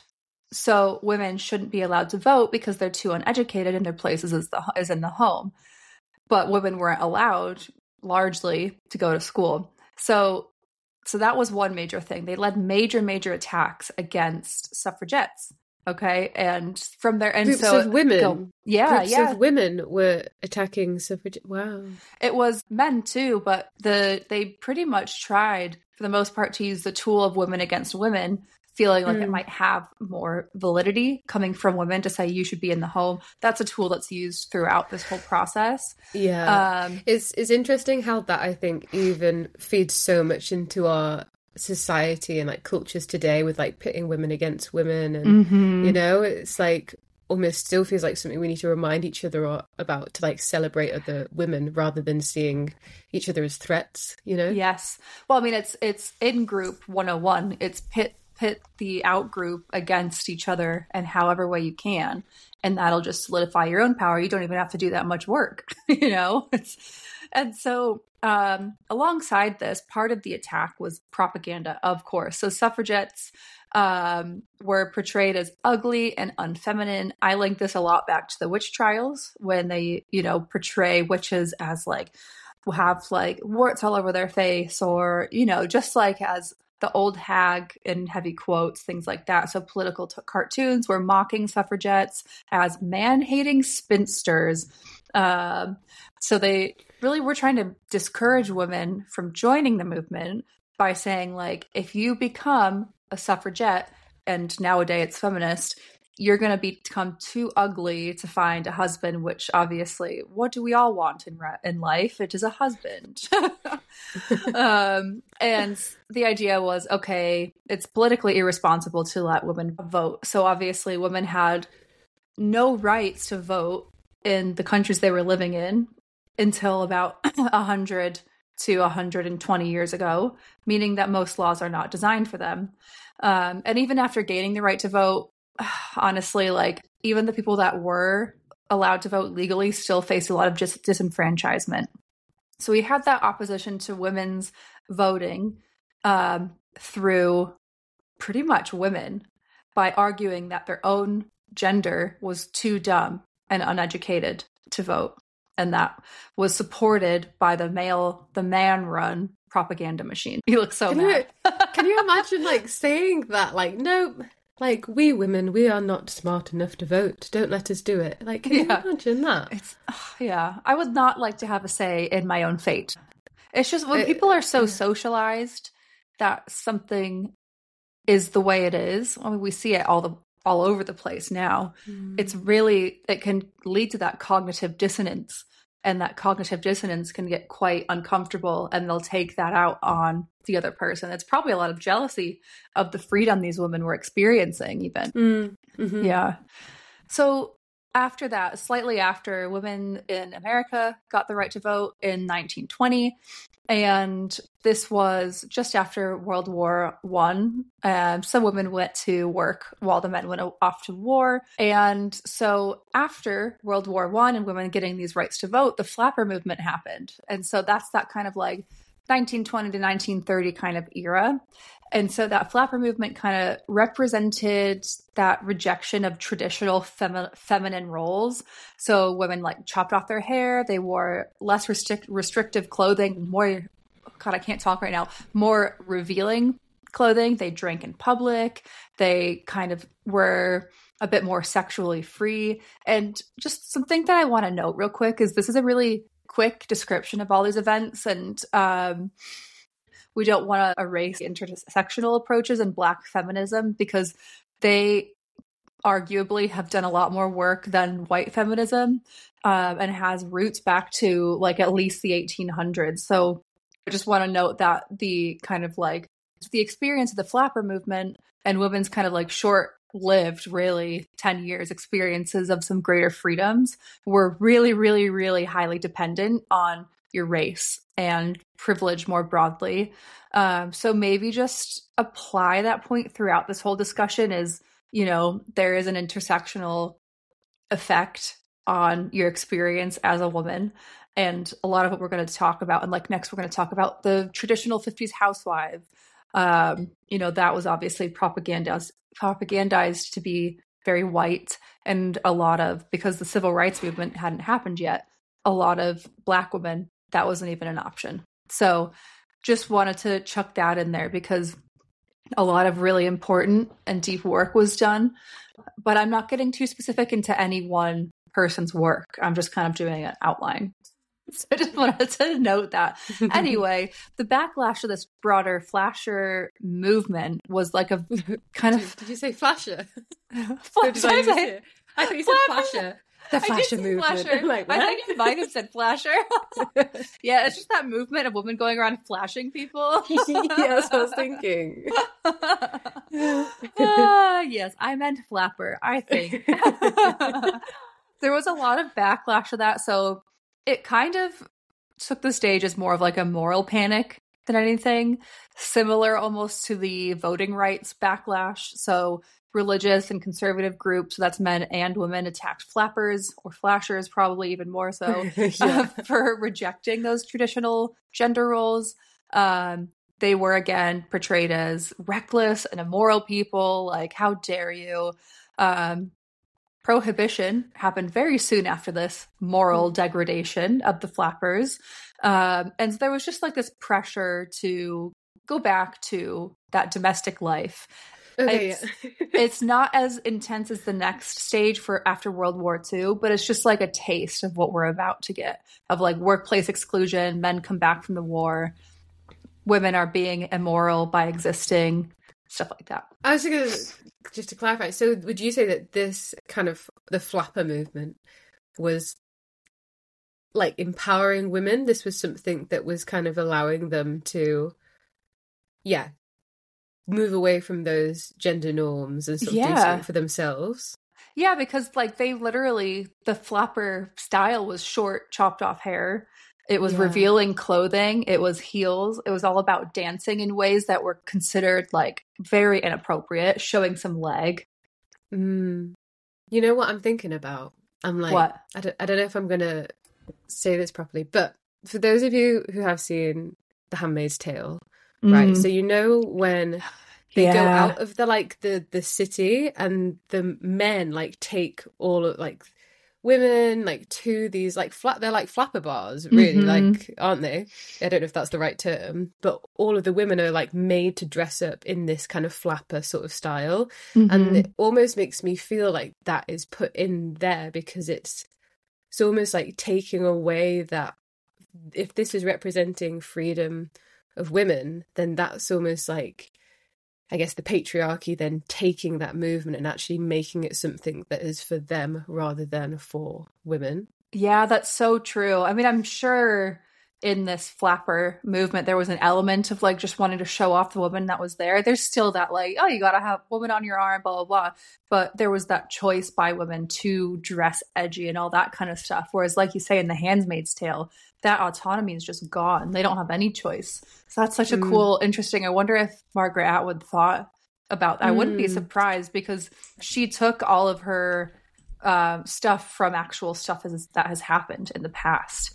so women shouldn't be allowed to vote because they're too uneducated and their place is, is, the, is in the home. But women weren't allowed largely to go to school. So so that was one major thing. They led major, major attacks against suffragettes. Okay. And from there, and Groups so of women. Go, yeah, Groups yeah. of women were attacking suffrage. Wow. It was men too, but the they pretty much tried for the most part to use the tool of women against women, feeling like mm. it might have more validity coming from women to say you should be in the home. That's a tool that's used throughout this whole process. Yeah. Um, it's, it's interesting how that, I think, even feeds so much into our society and like cultures today with like pitting women against women. And, mm-hmm. you know, it's like almost still feels like something we need to remind each other about to like celebrate other women rather than seeing each other as threats, you know? Yes. Well, I mean, it's, it's in group one oh one. It's pit pit the out group against each other in however way you can, and that'll just solidify your own power. You don't even have to do that much work, you know. It's, and so um alongside this, part of the attack was propaganda, of course. So suffragettes um were portrayed as ugly and unfeminine. I link this a lot back to the witch trials when they, you know, portray witches as like have like warts all over their face, or, you know, just like as the old hag in heavy quotes, things like that. So political t- cartoons were mocking suffragettes as man-hating spinsters. Um, so they really were trying to discourage women from joining the movement by saying, like, if you become a suffragette, and nowadays it's feminist, you're going to become too ugly to find a husband, which obviously, what do we all want in re- in life? It is a husband. um, and the idea was, okay, it's politically irresponsible to let women vote. So obviously women had no rights to vote in the countries they were living in until about one hundred to one hundred twenty years ago, meaning that most laws are not designed for them. Um, and even after gaining the right to vote, honestly, like even the people that were allowed to vote legally still faced a lot of just disenfranchisement. So we had that opposition to women's voting um, through pretty much women by arguing that their own gender was too dumb and uneducated to vote. And that was supported by the male, the man-run propaganda machine. You look so can mad. You, can you imagine like saying that? Like, no, Like, we women, we are not smart enough to vote. Don't let us do it. Like, can you Yeah. imagine that? It's yeah. I would not like to have a say in my own fate. It's just when It- people are so socialized that something is the way it is. I mean, we see it all the all over the place now. Mm. It's really it can lead to that cognitive dissonance, and that cognitive dissonance can get quite uncomfortable, and they'll take that out on the other person. It's probably a lot of jealousy of the freedom these women were experiencing, even. Mm. Mm-hmm. Yeah. So after that, slightly after, women in America got the right to vote in nineteen twenty. And this was just after World War One. Um, some women went to work while the men went off to war. And so after World War One and women getting these rights to vote, the flapper movement happened. And so that's that kind of like nineteen twenty to nineteen thirty kind of era. And so that flapper movement kind of represented that rejection of traditional femi- feminine roles. So women like chopped off their hair, they wore less restric- restrictive clothing, more, God, I can't talk right now, more revealing clothing. They drank in public. They kind of were a bit more sexually free. And just something that I want to note real quick is this is a really quick description of all these events. And, um, we don't want to erase intersectional approaches in Black feminism because they arguably have done a lot more work than white feminism, um, and has roots back to like at least the eighteen hundreds. So I just want to note that the kind of like the experience of the flapper movement and women's kind of like short lived really ten years experiences of some greater freedoms were really, really, really highly dependent on your race and privilege more broadly. Um, so maybe just apply that point throughout this whole discussion is, you know, there is an intersectional effect on your experience as a woman. And a lot of what we're going to talk about, and like next we're going to talk about the traditional fifties housewife. Um, you know, that was obviously propagandized, propagandized to be very white, and a lot of, because the civil rights movement hadn't happened yet, a lot of Black women, that wasn't even an option. So just wanted to chuck that in there because a lot of really important and deep work was done, but I'm not getting too specific into any one person's work. I'm just kind of doing an outline. So I just wanted to note that. Anyway, the backlash of this broader flasher movement was like a kind of... Did, did you say flasher? Flasher. I, say, I thought you said flasher. The flasher movement. Flasher. Like, I think it might have said flasher. Yeah, it's just that movement of women going around flashing people. Yeah, that's what I was thinking. uh, yes, I meant flapper, I think. There was a lot of backlash to that, so it kind of took the stage as more of like a moral panic than anything, similar almost to the voting rights backlash. So religious and conservative groups, so that's men and women, attacked flappers or flashers, probably even more so, Yeah. uh, for rejecting those traditional gender roles. Um, they were again portrayed as reckless and immoral people. Like, how dare you? Um, prohibition happened very soon after this moral degradation of the flappers. Um, and so there was just like this pressure to go back to that domestic life. Okay, it's, yeah. It's not as intense as the next stage for after World War Two, but it's just like a taste of what we're about to get, of like workplace exclusion, men come back from the war, women are being immoral by existing, stuff like that. I was going to, just to clarify, so would you say that this kind of, the flapper movement was like empowering women? This was something that was kind of allowing them to, yeah, move away from those gender norms and sort of Yeah. do something for themselves? Yeah, because like they literally, the flapper style was short, chopped off hair. It was Yeah. revealing clothing. It was heels. It was all about dancing in ways that were considered like very inappropriate, showing some leg. Mm. You know what I'm thinking about? I'm like, What? I don't, I don't know if I'm going to say this properly, but for those of you who have seen The Handmaid's Tale, right? Mm. So you know when they Yeah. go out of the like the the city and the men like take all of like women like to these like flat they're like flapper bars, really, Mm-hmm. like, aren't they? I don't know if that's the right term, but all of the women are like made to dress up in this kind of flapper sort of style. Mm-hmm. And it almost makes me feel like that is put in there because it's it's almost like taking away that, if this is representing freedom of women, then that's almost like, I guess, the patriarchy then taking that movement and actually making it something that is for them rather than for women. Yeah, that's so true. I mean, I'm sure in this flapper movement, there was an element of like just wanting to show off the woman that was there. There's still that like, oh, you got to have woman on your arm, blah, blah, blah. But there was that choice by women to dress edgy and all that kind of stuff. Whereas, like you say, in The Handmaid's Tale, that autonomy is just gone. They don't have any choice. So that's such a Mm. cool, interesting. I wonder if Margaret Atwood thought about that. I wouldn't be Mm. surprised because she took all of her uh, stuff from actual stuff as, that has happened in the past.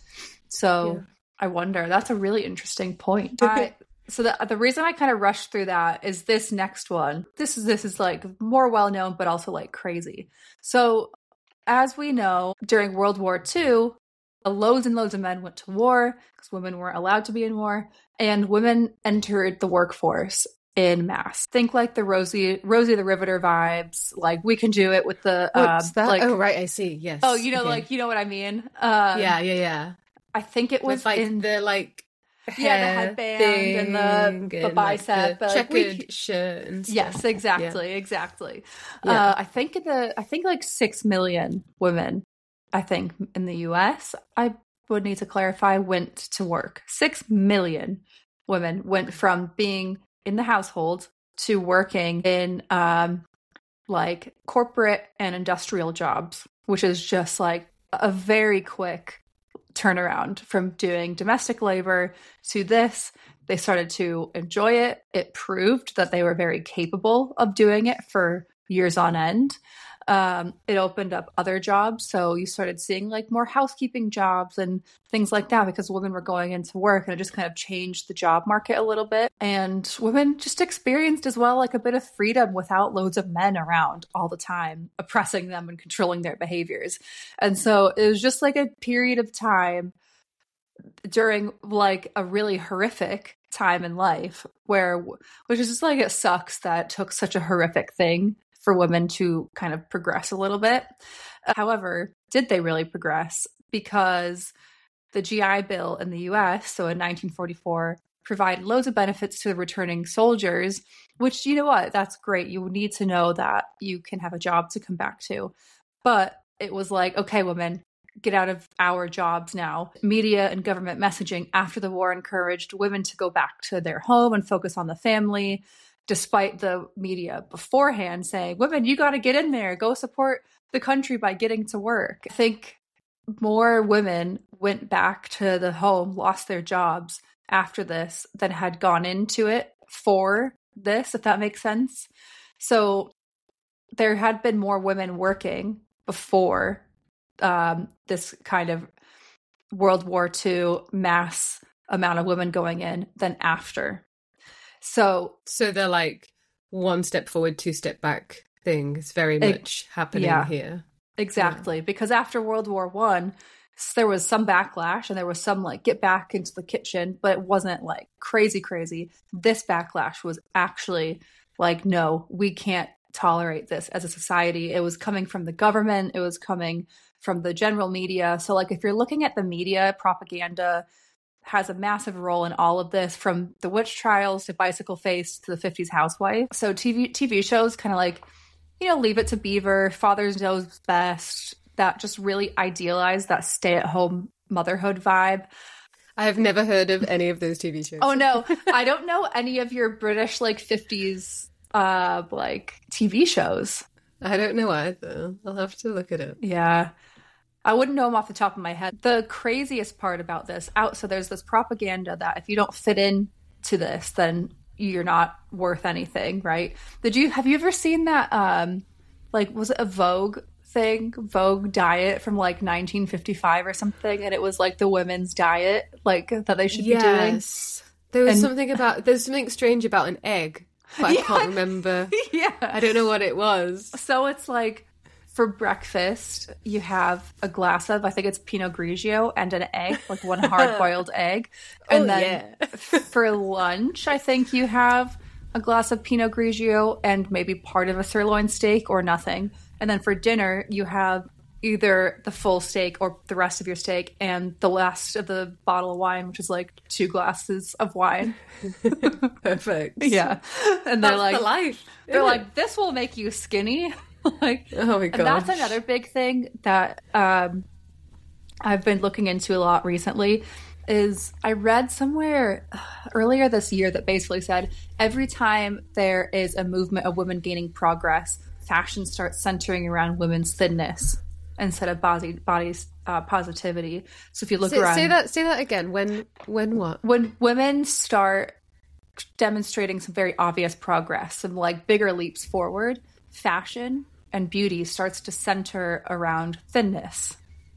So Yeah. I wonder. That's a really interesting point. I, so the the reason I kind of rushed through that is this next one. This is this is like more well known, but also like crazy. So as we know, during World War Two, loads and loads of men went to war because women weren't allowed to be in war, and women entered the workforce in mass. Think like the Rosie Rosie the Riveter vibes. Like we can do it with the What's um, that? like Oh, right, I see. Yes. oh you know Okay. like you know what I mean. Um, yeah, yeah, yeah. I think it was With like in the like yeah the hair headband and the thing the and, bicep. like, the but like, checkered we, shirt and stuff. yes, exactly, exactly. Yeah. Uh, I think in the I think like six million women. I think in the U S I would need to clarify went to work. Six million women went from being in the household to working in um like corporate and industrial jobs, which is just like a very quick turnaround from doing domestic labor to this. They started to enjoy it. It proved that they were very capable of doing it for years on end. Um, it opened up other jobs. So you started seeing like more housekeeping jobs and things like that because women were going into work, and it just kind of changed the job market a little bit. And women just experienced as well like a bit of freedom without loads of men around all the time, oppressing them and controlling their behaviors. And so it was just like a period of time during like a really horrific time in life where, which is just like, it sucks that it took such a horrific thing for women to kind of progress a little bit. However, did they really progress? Because the G I Bill in the U S, so in nineteen forty-four, provided loads of benefits to the returning soldiers, which, you know what, that's great. You need to know that you can have a job to come back to. But it was like, okay, women, get out of our jobs now. Media and government messaging after the war encouraged women to go back to their home and focus on the family, despite the media beforehand saying, women, you got to get in there, go support the country by getting to work. I think more women went back to the home, lost their jobs after this than had gone into it for this, if that makes sense. So there had been more women working before um, this kind of World War Two mass amount of women going in than after. So, so they're like one step forward, two step back thing is very much it, happening yeah, here. Exactly. Yeah. Because after World War One, there was some backlash and there was some like get back into the kitchen, but it wasn't like crazy, crazy. This backlash was actually like, no, we can't tolerate this as a society. It was coming from the government. It was coming from the general media. So like if you're looking at the media, propaganda has a massive role in all of this, from the witch trials to Bicycle Face to the fifties Housewife. So T V T V shows kind of like, you know, Leave It to Beaver, Father Knows Best, that just really idealize that stay-at-home motherhood vibe. I've never heard of any of those T V shows. Oh no, I don't know any of your British like fifties uh like T V shows. I don't know either. I'll have to look it up. Yeah. I wouldn't know them off the top of my head. The craziest part about this, out so there's this propaganda that if you don't fit in to this, then you're not worth anything, right? Did you have you ever seen that um like was it a Vogue thing, Vogue diet from like nineteen fifty-five or something, and it was like the women's diet like that they should yes. be doing? Yes. There was and, something about there's something strange about an egg, but I yeah, can't remember. Yeah. I don't know what it was. So it's like, for breakfast, you have a glass of, I think it's Pinot Grigio and an egg, like one hard-boiled egg. And oh, then yeah. for lunch, I think you have a glass of Pinot Grigio and maybe part of a sirloin steak or nothing. And then for dinner, you have either the full steak or the rest of your steak and the last of the bottle of wine, which is like two glasses of wine. Perfect. Yeah. And they're That's like, the life. they're like, this will make you skinny. Like, oh my god. And that's another big thing that um, I've been looking into a lot recently. Is I read somewhere earlier this year that basically said every time there is a movement of women gaining progress, fashion starts centering around women's thinness instead of body body uh, positivity. So if you look say, around, say that say that again. When when what? When women start demonstrating some very obvious progress, some like bigger leaps forward, fashion and beauty starts to center around thinness.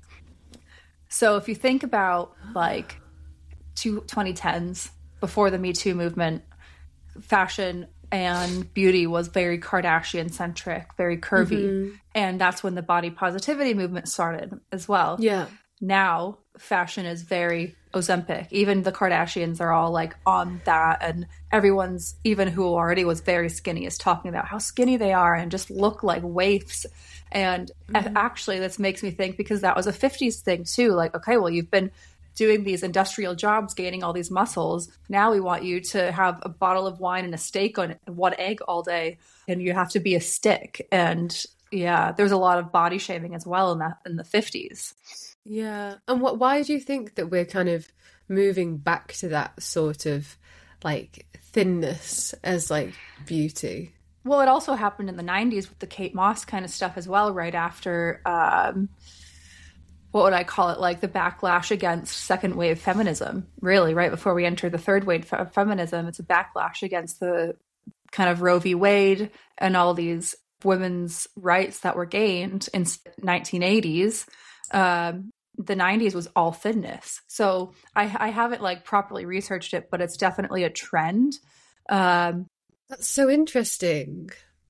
So if you think about like two, twenty tens, before the Me Too movement, fashion and beauty was very Kardashian-centric, very curvy. Mm-hmm. And that's when the body positivity movement started as well. Yeah. Now, fashion is very Ozempic. Even the Kardashians are all like on that. And everyone's, even who already was very skinny, is talking about how skinny they are and just look like waifs. And mm-hmm. actually, this makes me think, because that was a fifties thing too. Like, okay, well, you've been doing these industrial jobs, gaining all these muscles. Now we want you to have a bottle of wine and a steak on one egg all day, and you have to be a stick. And yeah, there's a lot of body shaming as well in that in the fifties. Yeah, and what? Why do you think that we're kind of moving back to that sort of like thinness as like beauty? Well, it also happened in the nineties with the Kate Moss kind of stuff as well, right after, um, what would I call it, like the backlash against second wave feminism, really, right before we enter the third wave of feminism. It's a backlash against the kind of Roe v. Wade and all these women's rights that were gained in nineteen eighties. Um, the nineties was all thinness. So I, I haven't like properly researched it, but it's definitely a trend. Um, That's so interesting.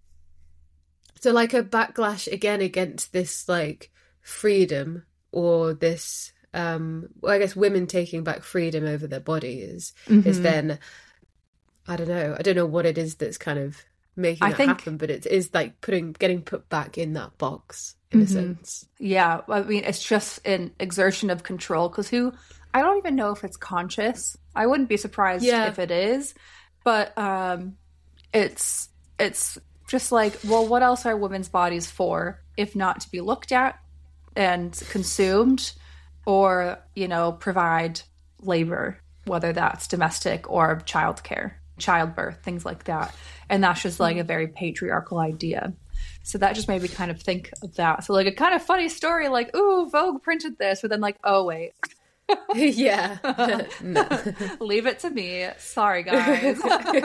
So like a backlash again against this like freedom, or this, um, well, I guess women taking back freedom over their bodies mm-hmm. is then, I don't know, I don't know what it is that's kind of making I that think, happen, but it is like putting, getting put back in that box in mm-hmm. a sense. Yeah. I mean, it's just an exertion of control, because who, I don't even know if it's conscious. I wouldn't be surprised yeah. if it is, but, um, It's it's just like, well, what else are women's bodies for if not to be looked at and consumed, or, you know, provide labor, whether that's domestic or childcare, childbirth, things like that. And that's just like a very patriarchal idea. So that just made me kind of think of that. So like a kind of funny story, like, ooh, Vogue printed this, but then like, oh, wait. yeah. Leave it to me. Sorry, guys.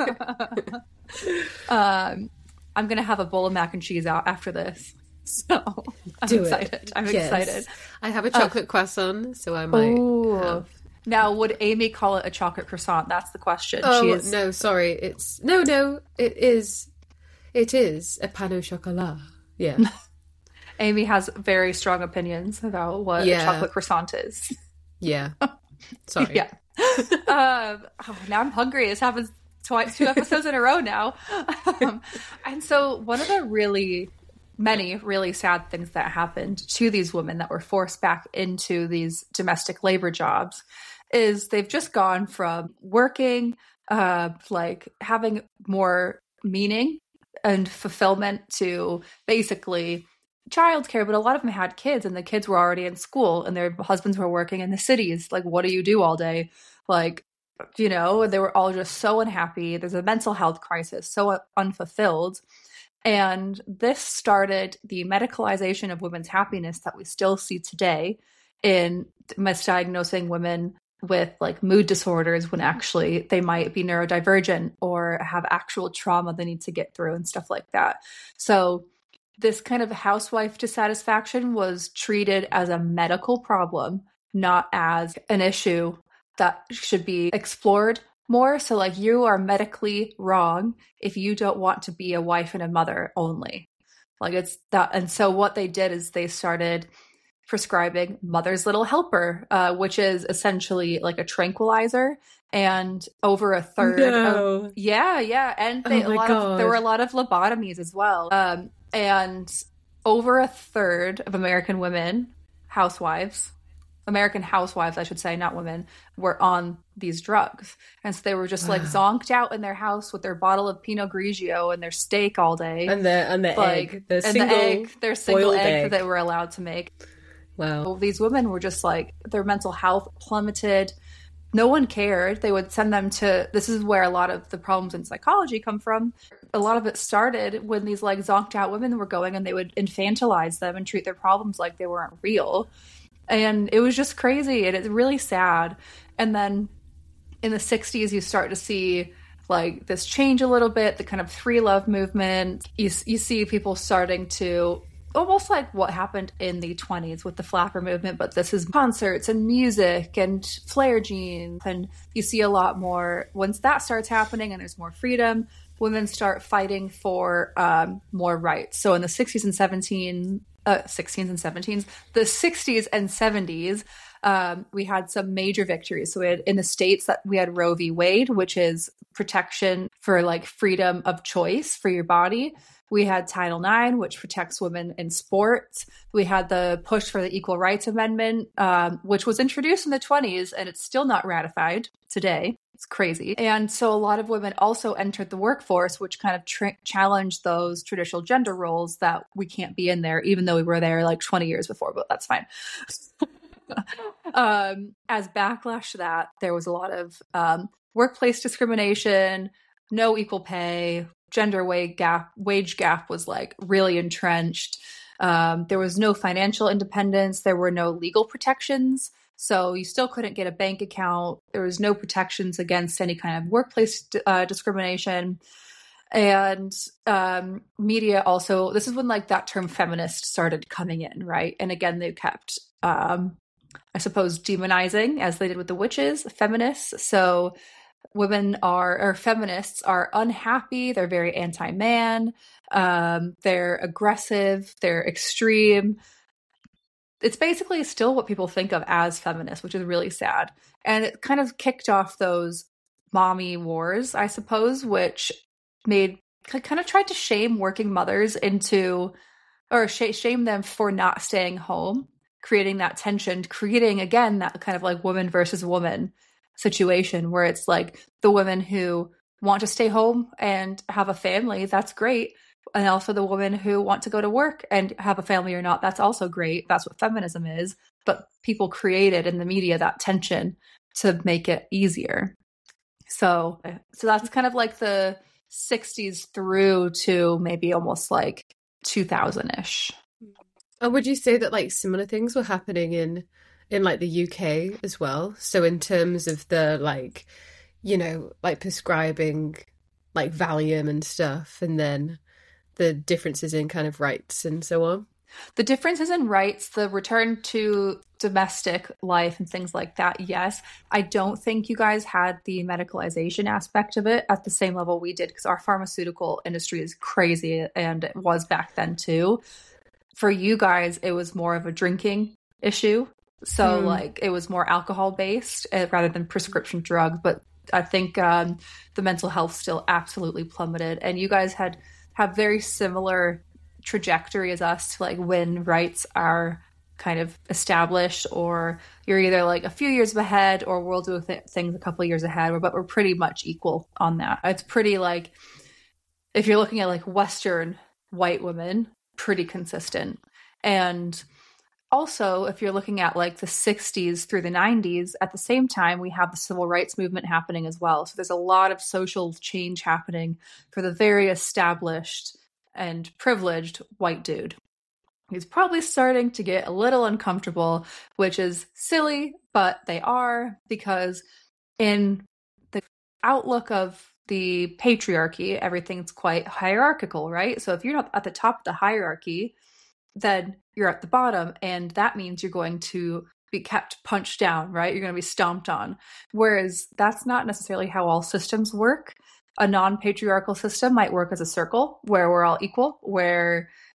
um, I'm going to have a bowl of mac and cheese out after this. So I'm Do excited. It. I'm yes. excited. I have a chocolate uh, croissant, so I might ooh. have... Now, would Amy call it a chocolate croissant? That's the question. Oh, she is... no, sorry. It's... No, no, it is... It is a pain au chocolat. Yeah. Amy has very strong opinions about what yeah. a chocolate croissant is. Yeah. Sorry. Yeah. um, oh, now I'm hungry. This happens twice, two episodes in a row now. Um, and so one of the really, many really sad things that happened to these women that were forced back into these domestic labor jobs is they've just gone from working, uh, like having more meaning and fulfillment to basically childcare, but a lot of them had kids, and the kids were already in school and their husbands were working in the cities. Like, what do you do all day? Like, you know, they were all just so unhappy. There's a mental health crisis, so unfulfilled. And this started the medicalization of women's happiness that we still see today in misdiagnosing women with like mood disorders when actually they might be neurodivergent or have actual trauma they need to get through and stuff like that. So this kind of housewife dissatisfaction was treated as a medical problem, not as an issue that should be explored more. So like, you are medically wrong if you don't want to be a wife and a mother only. Like it's that. And so what they did is they started prescribing Mother's Little Helper, uh, which is essentially like a tranquilizer. And over a third No. of, yeah, yeah. And they, Oh a my lot God. of, there were a lot of lobotomies as well. Um, and over a third of American women, housewives, American housewives, I should say, not women, were on these drugs. And so they were just like zonked out in their house with their bottle of Pinot Grigio and their steak all day. And the and the like, egg. The and single the egg, their single egg, egg that they were allowed to make. Wow. So these women were just like, their mental health plummeted. No one cared. They would send them to, this is where a lot of the problems in psychology come from. A lot of it started when these like zonked out women were going and they would infantilize them and treat their problems like they weren't real. And it was just crazy and it's really sad. And then in the sixties, you start to see like this change a little bit, the kind of free love movement. You, you see people starting to, almost like what happened in the twenties with the flapper movement, but this is concerts and music and flare jeans. And you see a lot more, once that starts happening and there's more freedom, women start fighting for um, more rights. So in the sixties and seventeen, uh, sixteens and seventeens, the sixties and seventies, um, we had some major victories. So we had in the States that we had Roe v. Wade, which is protection for like freedom of choice for your body. We had Title nine, which protects women in sports. We had the push for the Equal Rights Amendment, um, which was introduced in the twenties, and it's still not ratified today. It's crazy. And so a lot of women also entered the workforce, which kind of tra- challenged those traditional gender roles that we can't be in there, even though we were there like twenty years before, but that's fine. um, as backlash to that, there was a lot of um, workplace discrimination, no equal pay, gender wage gap, wage gap was like really entrenched. Um, there was no financial independence. There were no legal protections. So you still couldn't get a bank account. There was no protections against any kind of workplace uh, discrimination. And um, media also, this is when like that term feminist started coming in, right? And again, they kept, um, I suppose, demonizing, as they did with the witches, feminists. So women are, or feminists are unhappy. They're very anti-man. Um, they're aggressive. They're extreme. It's basically still what people think of as feminists, which is really sad. And it kind of kicked off those mommy wars, I suppose, which made, kind of tried to shame working mothers into, or sh- shame them for not staying home, creating that tension, creating, again, that kind of like woman versus woman situation where it's like the women who want to stay home and have a family, that's great. And also the women who want to go to work and have a family or not, that's also great. That's what feminism is. But people created in the media that tension to make it easier. So, so that's kind of like the sixties through to maybe almost like two thousand-ish. And would you say that like similar things were happening in in like the U K as well? So in terms of the like, you know, like prescribing like Valium and stuff, and then the differences in kind of rights and so on? The differences in rights, the return to domestic life and things like that, yes. I don't think you guys had the medicalization aspect of it at the same level we did, because our pharmaceutical industry is crazy, and it was back then too. For you guys, it was more of a drinking issue. So mm. like it was more alcohol based uh, rather than prescription drugs. But I think um, the mental health still absolutely plummeted. And you guys had have very similar trajectory as us to like when rights are kind of established, or you're either like a few years ahead or we'll do th- things a couple of years ahead, but we're pretty much equal on that. It's pretty like, if you're looking at like Western white women, pretty consistent. And also, if you're looking at like the sixties through the nineties, at the same time, we have the civil rights movement happening as well. So there's a lot of social change happening for the very established and privileged white dude. He's probably starting to get a little uncomfortable, which is silly, but they are, because in the outlook of the patriarchy, everything's quite hierarchical, right? So if you're not at the top of the hierarchy, then you're at the bottom, and that means you're going to be kept punched down, right? You're going to be stomped on. Whereas that's not necessarily how all systems work. A non-patriarchal system might work as a circle where we're all equal, where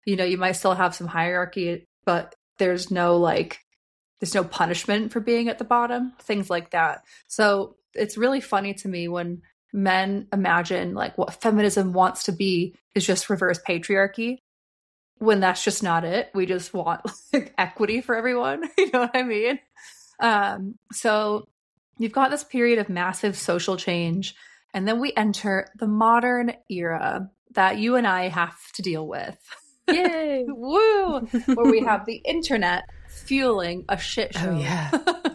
You know, you might still have some hierarchy, but there's no like, there's no punishment for being at the bottom, things like that. So it's really funny to me when men imagine like what feminism wants to be is just reverse patriarchy, when that's just not it. We just want like, equity for everyone. You know what I mean? Um, so you've got this period of massive social change, and then we enter the modern era that you and I have to deal with. Yay! Woo! Where we have the internet fueling a shit show. Oh, yeah.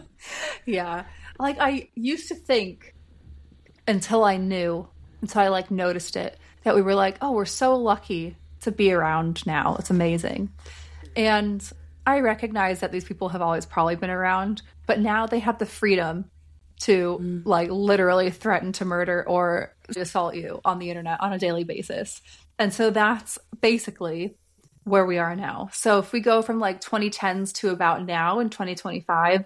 Yeah. Like, I used to think, until I knew, until I, like, noticed it, that we were like, oh, we're so lucky to be around now. It's amazing. And I recognize that these people have always probably been around, but now they have the freedom to, mm. like, literally threaten to murder or assault you on the internet on a daily basis. And so that's basically where we are now. So if we go from, like, twenty tens to about now in twenty twenty-five,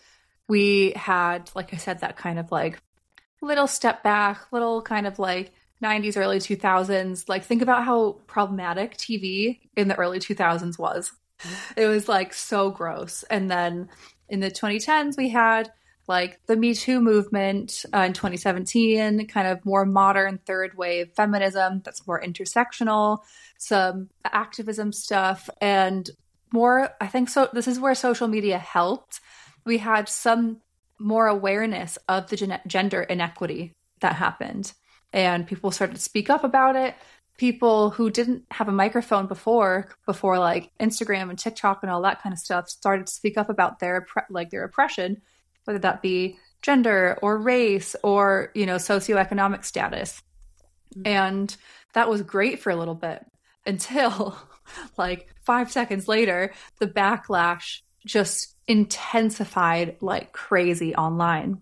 we had, like I said, that kind of, like, little step back, little kind of, like, nineties, early two thousands. Like, think about how problematic T V in the early two thousands was. It was, like, so gross. And then in the twenty tens, we had, like, the Me Too movement uh, in twenty seventeen, kind of more modern third wave feminism that's more intersectional, some activism stuff, and more, I think so. This is where social media helped. We had some more awareness of the gen- gender inequity that happened, and people started to speak up about it. People who didn't have a microphone before, before like Instagram and TikTok and all that kind of stuff, started to speak up about their like their oppression, whether that be gender or race or, you know, socioeconomic status. Mm-hmm. And that was great for a little bit until like five seconds later, the backlash just intensified like crazy online.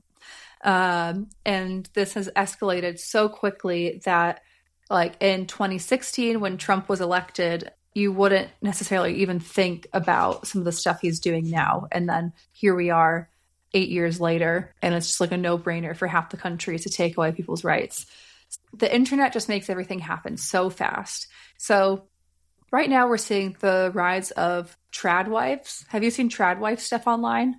Um, and this has escalated so quickly that like in twenty sixteen, when Trump was elected, you wouldn't necessarily even think about some of the stuff he's doing now. And then here we are eight years later, and it's just like a no-brainer for half the country to take away people's rights. The internet just makes everything happen so fast. So right now we're seeing the rise of trad wives. Have you seen trad wife stuff online?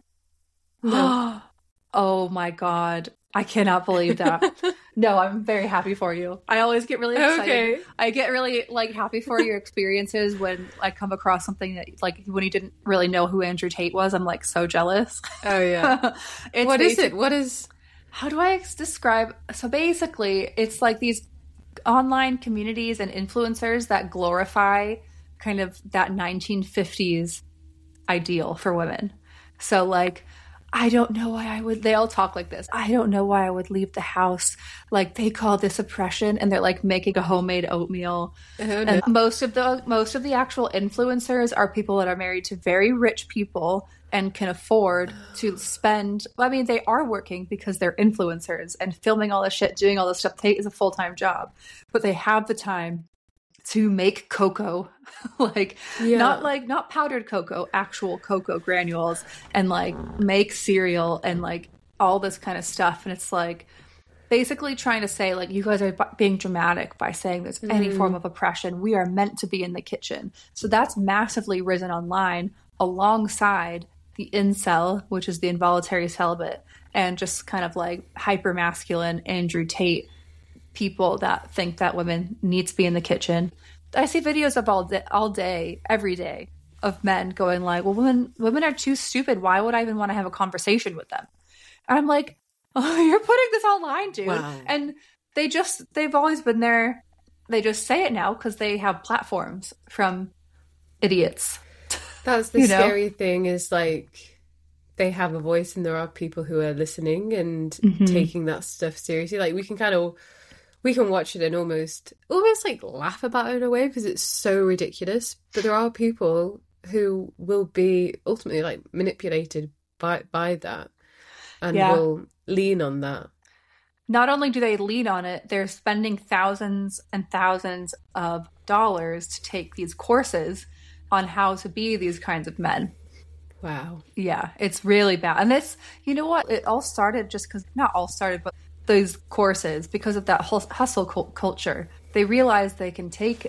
No. Oh my God. I cannot believe that. No, I'm very happy for you. I always get really excited. Okay. I get really like happy for your experiences when I come across something that like when you didn't really know who Andrew Tate was. I'm like so jealous. Oh yeah. What is it? What is? How do I describe? So basically, it's like these online communities and influencers that glorify kind of that nineteen fifties ideal for women. So like, I don't know why I would, they all talk like this. I don't know why I would leave the house. Like they call this oppression, and they're like making a homemade oatmeal. Oh, no. And most of the, most of the actual influencers are people that are married to very rich people and can afford to spend, I mean, they are working because they're influencers, and filming all this shit, doing all this stuff is a full-time job, but they have the time to make cocoa, like yeah. not like not powdered cocoa, actual cocoa granules, and like make cereal and like all this kind of stuff. And it's like basically trying to say like, you guys are b- being dramatic by saying there's mm. any form of oppression. We are meant to be in the kitchen. So that's massively risen online alongside the incel, which is the involuntary celibate, and just kind of like hyper masculine Andrew Tate people that think that women need to be in the kitchen. I see videos of all day, all day, every day, of men going like, well, women women are too stupid. Why would I even want to have a conversation with them? And I'm like, oh, you're putting this online, dude. Wow. And they just, they've always been there. They just say it now because they have platforms from idiots. That's the you scary know? thing is like, they have a voice and there are people who are listening and mm-hmm. taking that stuff seriously. Like we can kind of, we can watch it and almost, almost like laugh about it in a way because it's so ridiculous. But there are people who will be ultimately like manipulated by by that and yeah. will lean on that. Not only do they lean on it, they're spending thousands and thousands of dollars to take these courses on how to be these kinds of men. Wow. Yeah, it's really bad. And this, you know what? It all started just because, not all started, but those courses, because of that hustle culture. They realize they can take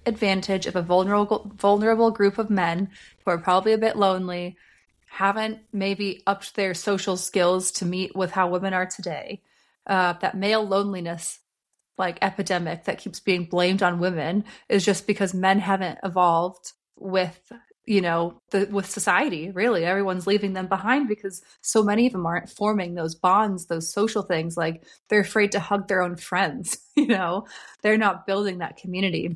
advantage of a vulnerable vulnerable group of men who are probably a bit lonely, haven't maybe upped their social skills to meet with how women are today. Uh, that male loneliness, like epidemic that keeps being blamed on women, is just because men haven't evolved with, you know, the with society. Really, everyone's leaving them behind because so many of them aren't forming those bonds, those social things. Like, they're afraid to hug their own friends. You know, they're not building that community.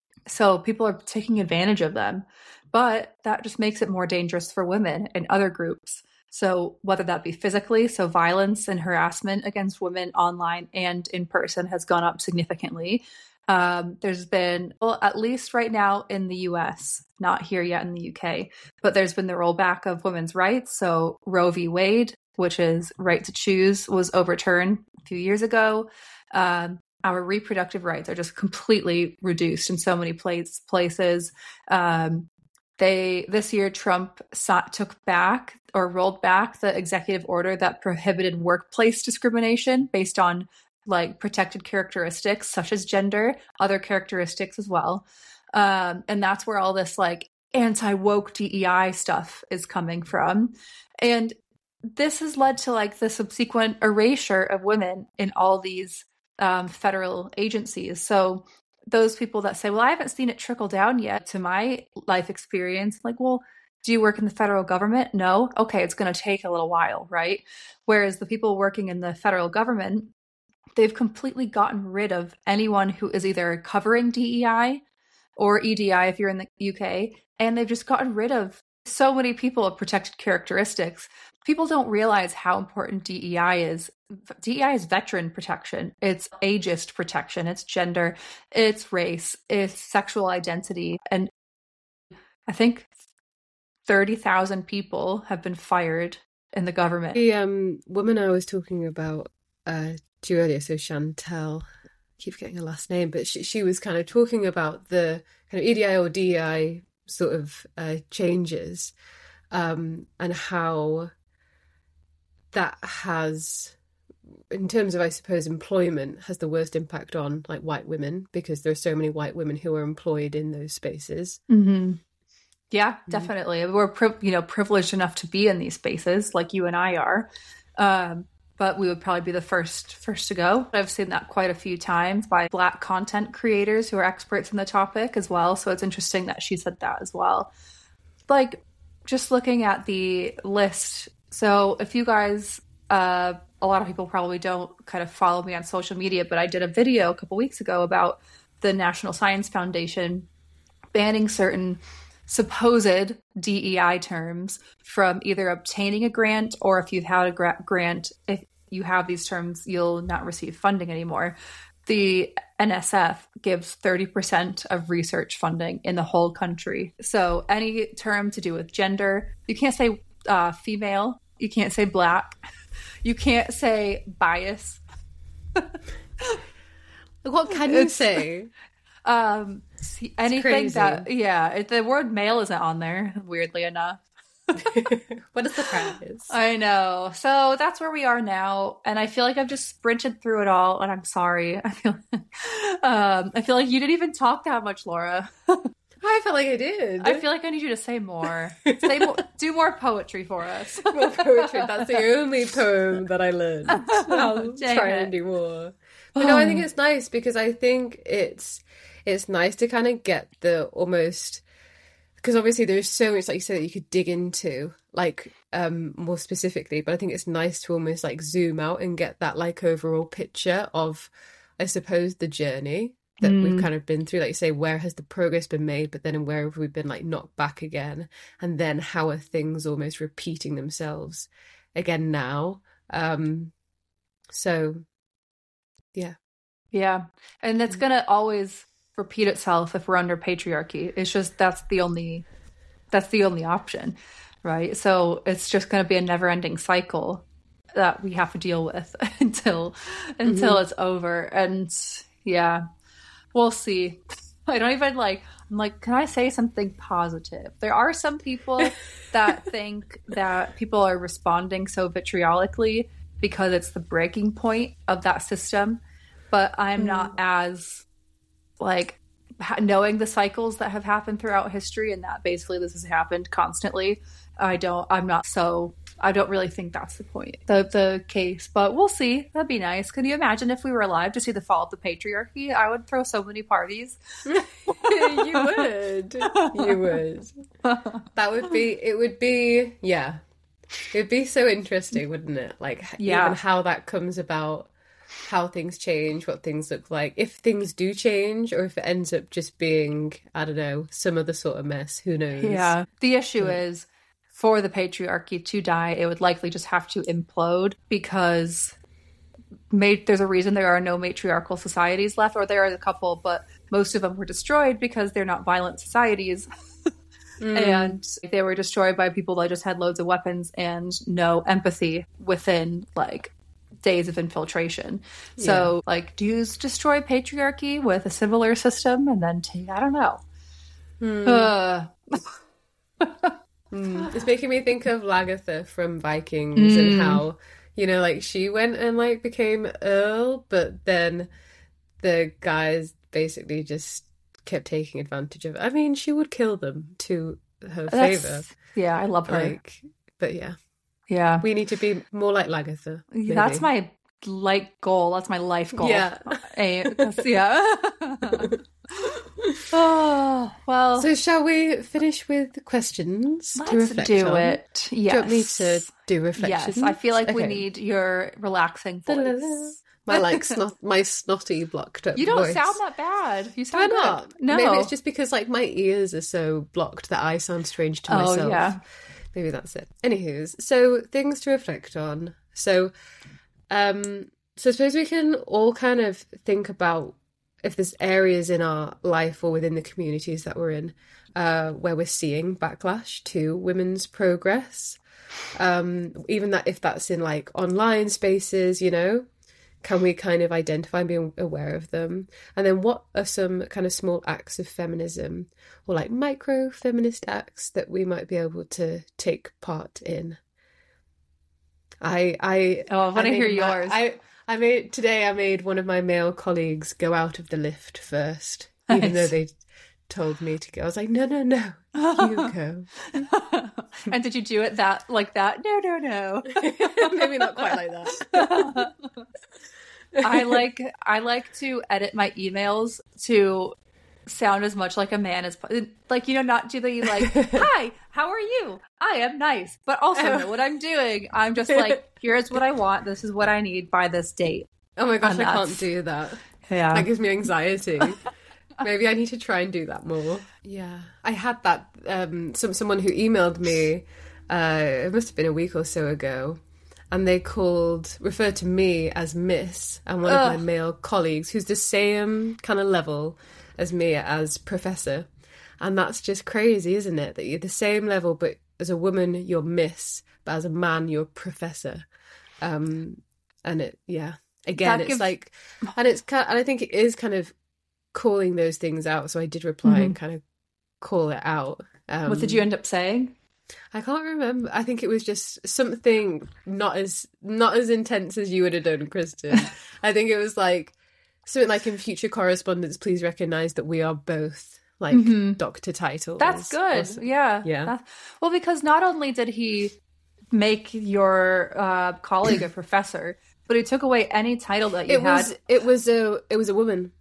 So people are taking advantage of them, but that just makes it more dangerous for women and other groups. So whether that be physically, so violence and harassment against women online and in person has gone up significantly. Um, there's been, well, at least right now in the U S, not here yet in the U K, but there's been the rollback of women's rights. So Roe v. Wade, which is right to choose, was overturned a few years ago. Um, our reproductive rights are just completely reduced in so many place, places. Um, they this year, Trump sought, took back or rolled back the executive order that prohibited workplace discrimination based on like protected characteristics such as gender, other characteristics as well. Um, and that's where all this like anti-woke D E I stuff is coming from. And this has led to like the subsequent erasure of women in all these um, federal agencies. So those people that say, well, I haven't seen it trickle down yet to my life experience. Like, well, do you work in the federal government? No. Okay, it's going to take a little while, right? Whereas the people working in the federal government, they've completely gotten rid of anyone who is either covering D E I or E D I if you're in the U K, and they've just gotten rid of so many people of protected characteristics. People don't realize how important D E I is. D E I is veteran protection. It's ageist protection. It's gender. It's race. It's sexual identity. And I think thirty thousand people have been fired in the government. The um, woman I was talking about uh, to you earlier, so Chantel, I keep forgetting her last name, but she, she was kind of talking about the kind of E D I or D E I sort of uh, changes um, and how that has, in terms of, I suppose, employment, has the worst impact on like white women because there are so many white women who are employed in those spaces. Mm-hmm. Yeah, definitely. Mm-hmm. We're pri- you know privileged enough to be in these spaces, like you and I are, um, but we would probably be the first first to go. I've seen that quite a few times by Black content creators who are experts in the topic as well. So it's interesting that she said that as well. Like, just looking at the list. So if you guys, uh, a lot of people probably don't kind of follow me on social media, but I did a video a couple weeks ago about the National Science Foundation banning certain supposed D E I terms from either obtaining a grant, or if you've had a gra- grant, if you have these terms, you'll not receive funding anymore. The N S F gives thirty percent of research funding in the whole country. So any term to do with gender, you can't say uh, female, you can't say Black, you can't say bias. What can you say? Um, anything that, yeah, the word male isn't on there, weirdly enough. What a surprise. I know. So that's where we are now. And I feel like I've just sprinted through it all, and I'm sorry. I feel, um, I feel like you didn't even talk that much, Laura. I felt like I did. I feel like I need you to say more. Say more, do more poetry for us. More poetry. That's the only poem that I learned. I'll try it. and do more. But no, I think it's nice because I think it's it's nice to kind of get the almost, because obviously there's so much, like you said, that you could dig into, like um, more specifically. But I think it's nice to almost like zoom out and get that like overall picture of, I suppose, the journey that mm. we've kind of been through. Like you say, where has the progress been made, but then where have we been like knocked back again? And then how are things almost repeating themselves again now? Um, so, yeah. Yeah. And it's going to always repeat itself if we're under patriarchy. It's just, that's the only, that's the only option, right? So it's just going to be a never ending cycle that we have to deal with until, until mm-hmm. it's over. And yeah. We'll see. I don't even like, I'm like, can I say something positive? There are some people that think that people are responding so vitriolically because it's the breaking point of that system. But I'm mm. not as like knowing the cycles that have happened throughout history and that basically this has happened constantly, I don't, I'm not so, I don't really think that's the point, the the case, but we'll see. That'd be nice. Can you imagine if we were alive to see the fall of the patriarchy? I would throw so many parties. You would. You would. That would be, it would be, yeah. It would be so interesting, wouldn't it? Like, yeah. Even how that comes about, how things change, what things look like, if things do change, or if it ends up just being, I don't know, some other sort of mess. Who knows? Yeah. The issue yeah. is, for the patriarchy to die, it would likely just have to implode because ma- there's a reason there are no matriarchal societies left, or there are a couple, but most of them were destroyed because they're not violent societies. Mm. And they were destroyed by people that just had loads of weapons and no empathy within, like, days of infiltration. Yeah. So, like, do you destroy patriarchy with a similar system and then take, I don't know. Mm. Uh. Mm. It's making me think of Lagertha from Vikings mm. and how, you know, like, she went and, like, became Earl, but then the guys basically just kept taking advantage of it. I mean, she would kill them to her That's, favour. Yeah, I love her. Like, but yeah. Yeah. We need to be more like Lagertha. Maybe. That's my, like, goal. That's my life goal. Yeah. yeah. Oh, well. So shall we finish with the questions let's to reflect do on? it. Yes. Do you want me to do reflections? Yes, I feel like okay. we need your relaxing voice. My like snot, my snotty blocked up. You don't voice. sound that bad. You Do sound I not? Good. No, maybe it's just because like my ears are so blocked that I sound strange to myself. Oh yeah, maybe that's it. Anywho's, so things to reflect on. So, um, so I suppose we can all kind of think about if there's areas in our life or within the communities that we're in uh, where we're seeing backlash to women's progress. Um, even that if that's in like online spaces, you know. Can we kind of identify and be aware of them? And then what are some kind of small acts of feminism or like micro feminist acts that we might be able to take part in? I I oh, I want to hear yours. I I made today. I made one of my male colleagues go out of the lift first, even though they told me to go. I was like, no, no, no, you go. And did you do it that like that? No, no, no. Maybe not quite like that. I like I like to edit my emails to sound as much like a man as like, you know, not do the like, hi, how are you? I am nice, but also know what I'm doing. I'm just like, here's what I want. This is what I need by this date. Oh my gosh, I can't do that. Yeah, that gives me anxiety. Maybe I need to try and do that more. Yeah, I had that. Um, some someone who emailed me. Uh, it must have been a week or so ago. And they called, referred to me as Miss, and one Ugh. of my male colleagues, who's the same kind of level as me as Professor. And that's just crazy, isn't it? That you're the same level, but as a woman, you're Miss, but as a man, you're Professor. Um, and it, yeah, again, that it's gives... like, and it's kind of, and I think it is kind of calling those things out. So I did reply mm-hmm. and kind of call it out. Um, what did you end up saying? I can't remember. I think it was just something not as not as intense as you would have done, Kristen. I think it was like something like, in future correspondence, please recognise that we are both like mm-hmm. doctor titles. That's good. Or, yeah. Yeah. That's, well, because not only did he make your uh, colleague a professor, but he took away any title that you it had. Was, it was a it was a woman.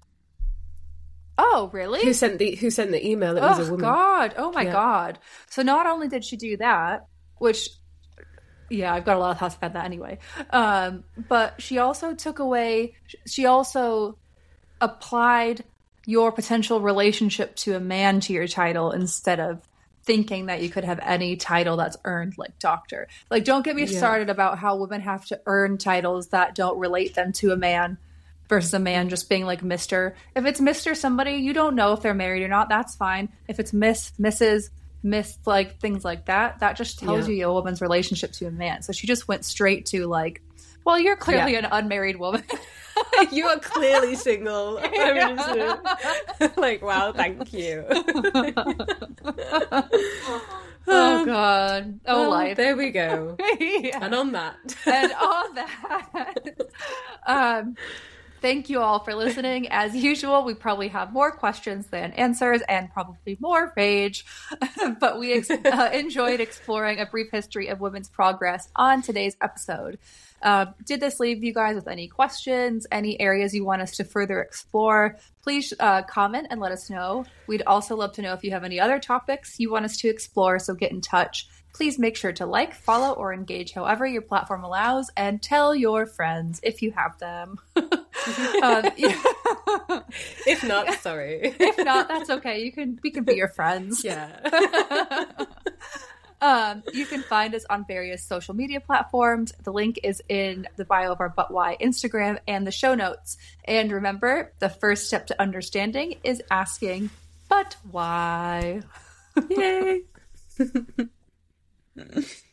Oh, really? Who sent the Who sent the email? It oh, was a woman. God. Oh, my yeah. God. So not only did she do that, which, yeah, I've got a lot of thoughts about that anyway, um, but she also took away, she also applied your potential relationship to a man to your title instead of thinking that you could have any title that's earned, like doctor. Like, don't get me yeah. started about how women have to earn titles that don't relate them to a man. Versus a man just being like Mister If it's Mister somebody, you don't know if they're married or not. That's fine. If it's Miss, Missus, Miss, like things like that, that just tells yeah. you a woman's relationship to a man. So she just went straight to like, well, you're clearly yeah. an unmarried woman. You are clearly single. Like, wow, thank you. Oh, God. Oh, well, life. There we go. Yeah. And on that. And on that. um, Thank you all for listening. As usual, we probably have more questions than answers and probably more rage, but we ex- uh, enjoyed exploring a brief history of women's progress on today's episode. Uh, did this leave you guys with any questions, any areas you want us to further explore? Please uh, comment and let us know. We'd also love to know if you have any other topics you want us to explore, so get in touch. Please make sure to like, follow, or engage however your platform allows, and tell your friends if you have them. um, yeah. If not, sorry. If not, that's okay. You can we can be your friends. Yeah. Um, you can find us on various social media platforms. The link is in the bio of our But Why Instagram and the show notes. And remember, the first step to understanding is asking, but why? Yay!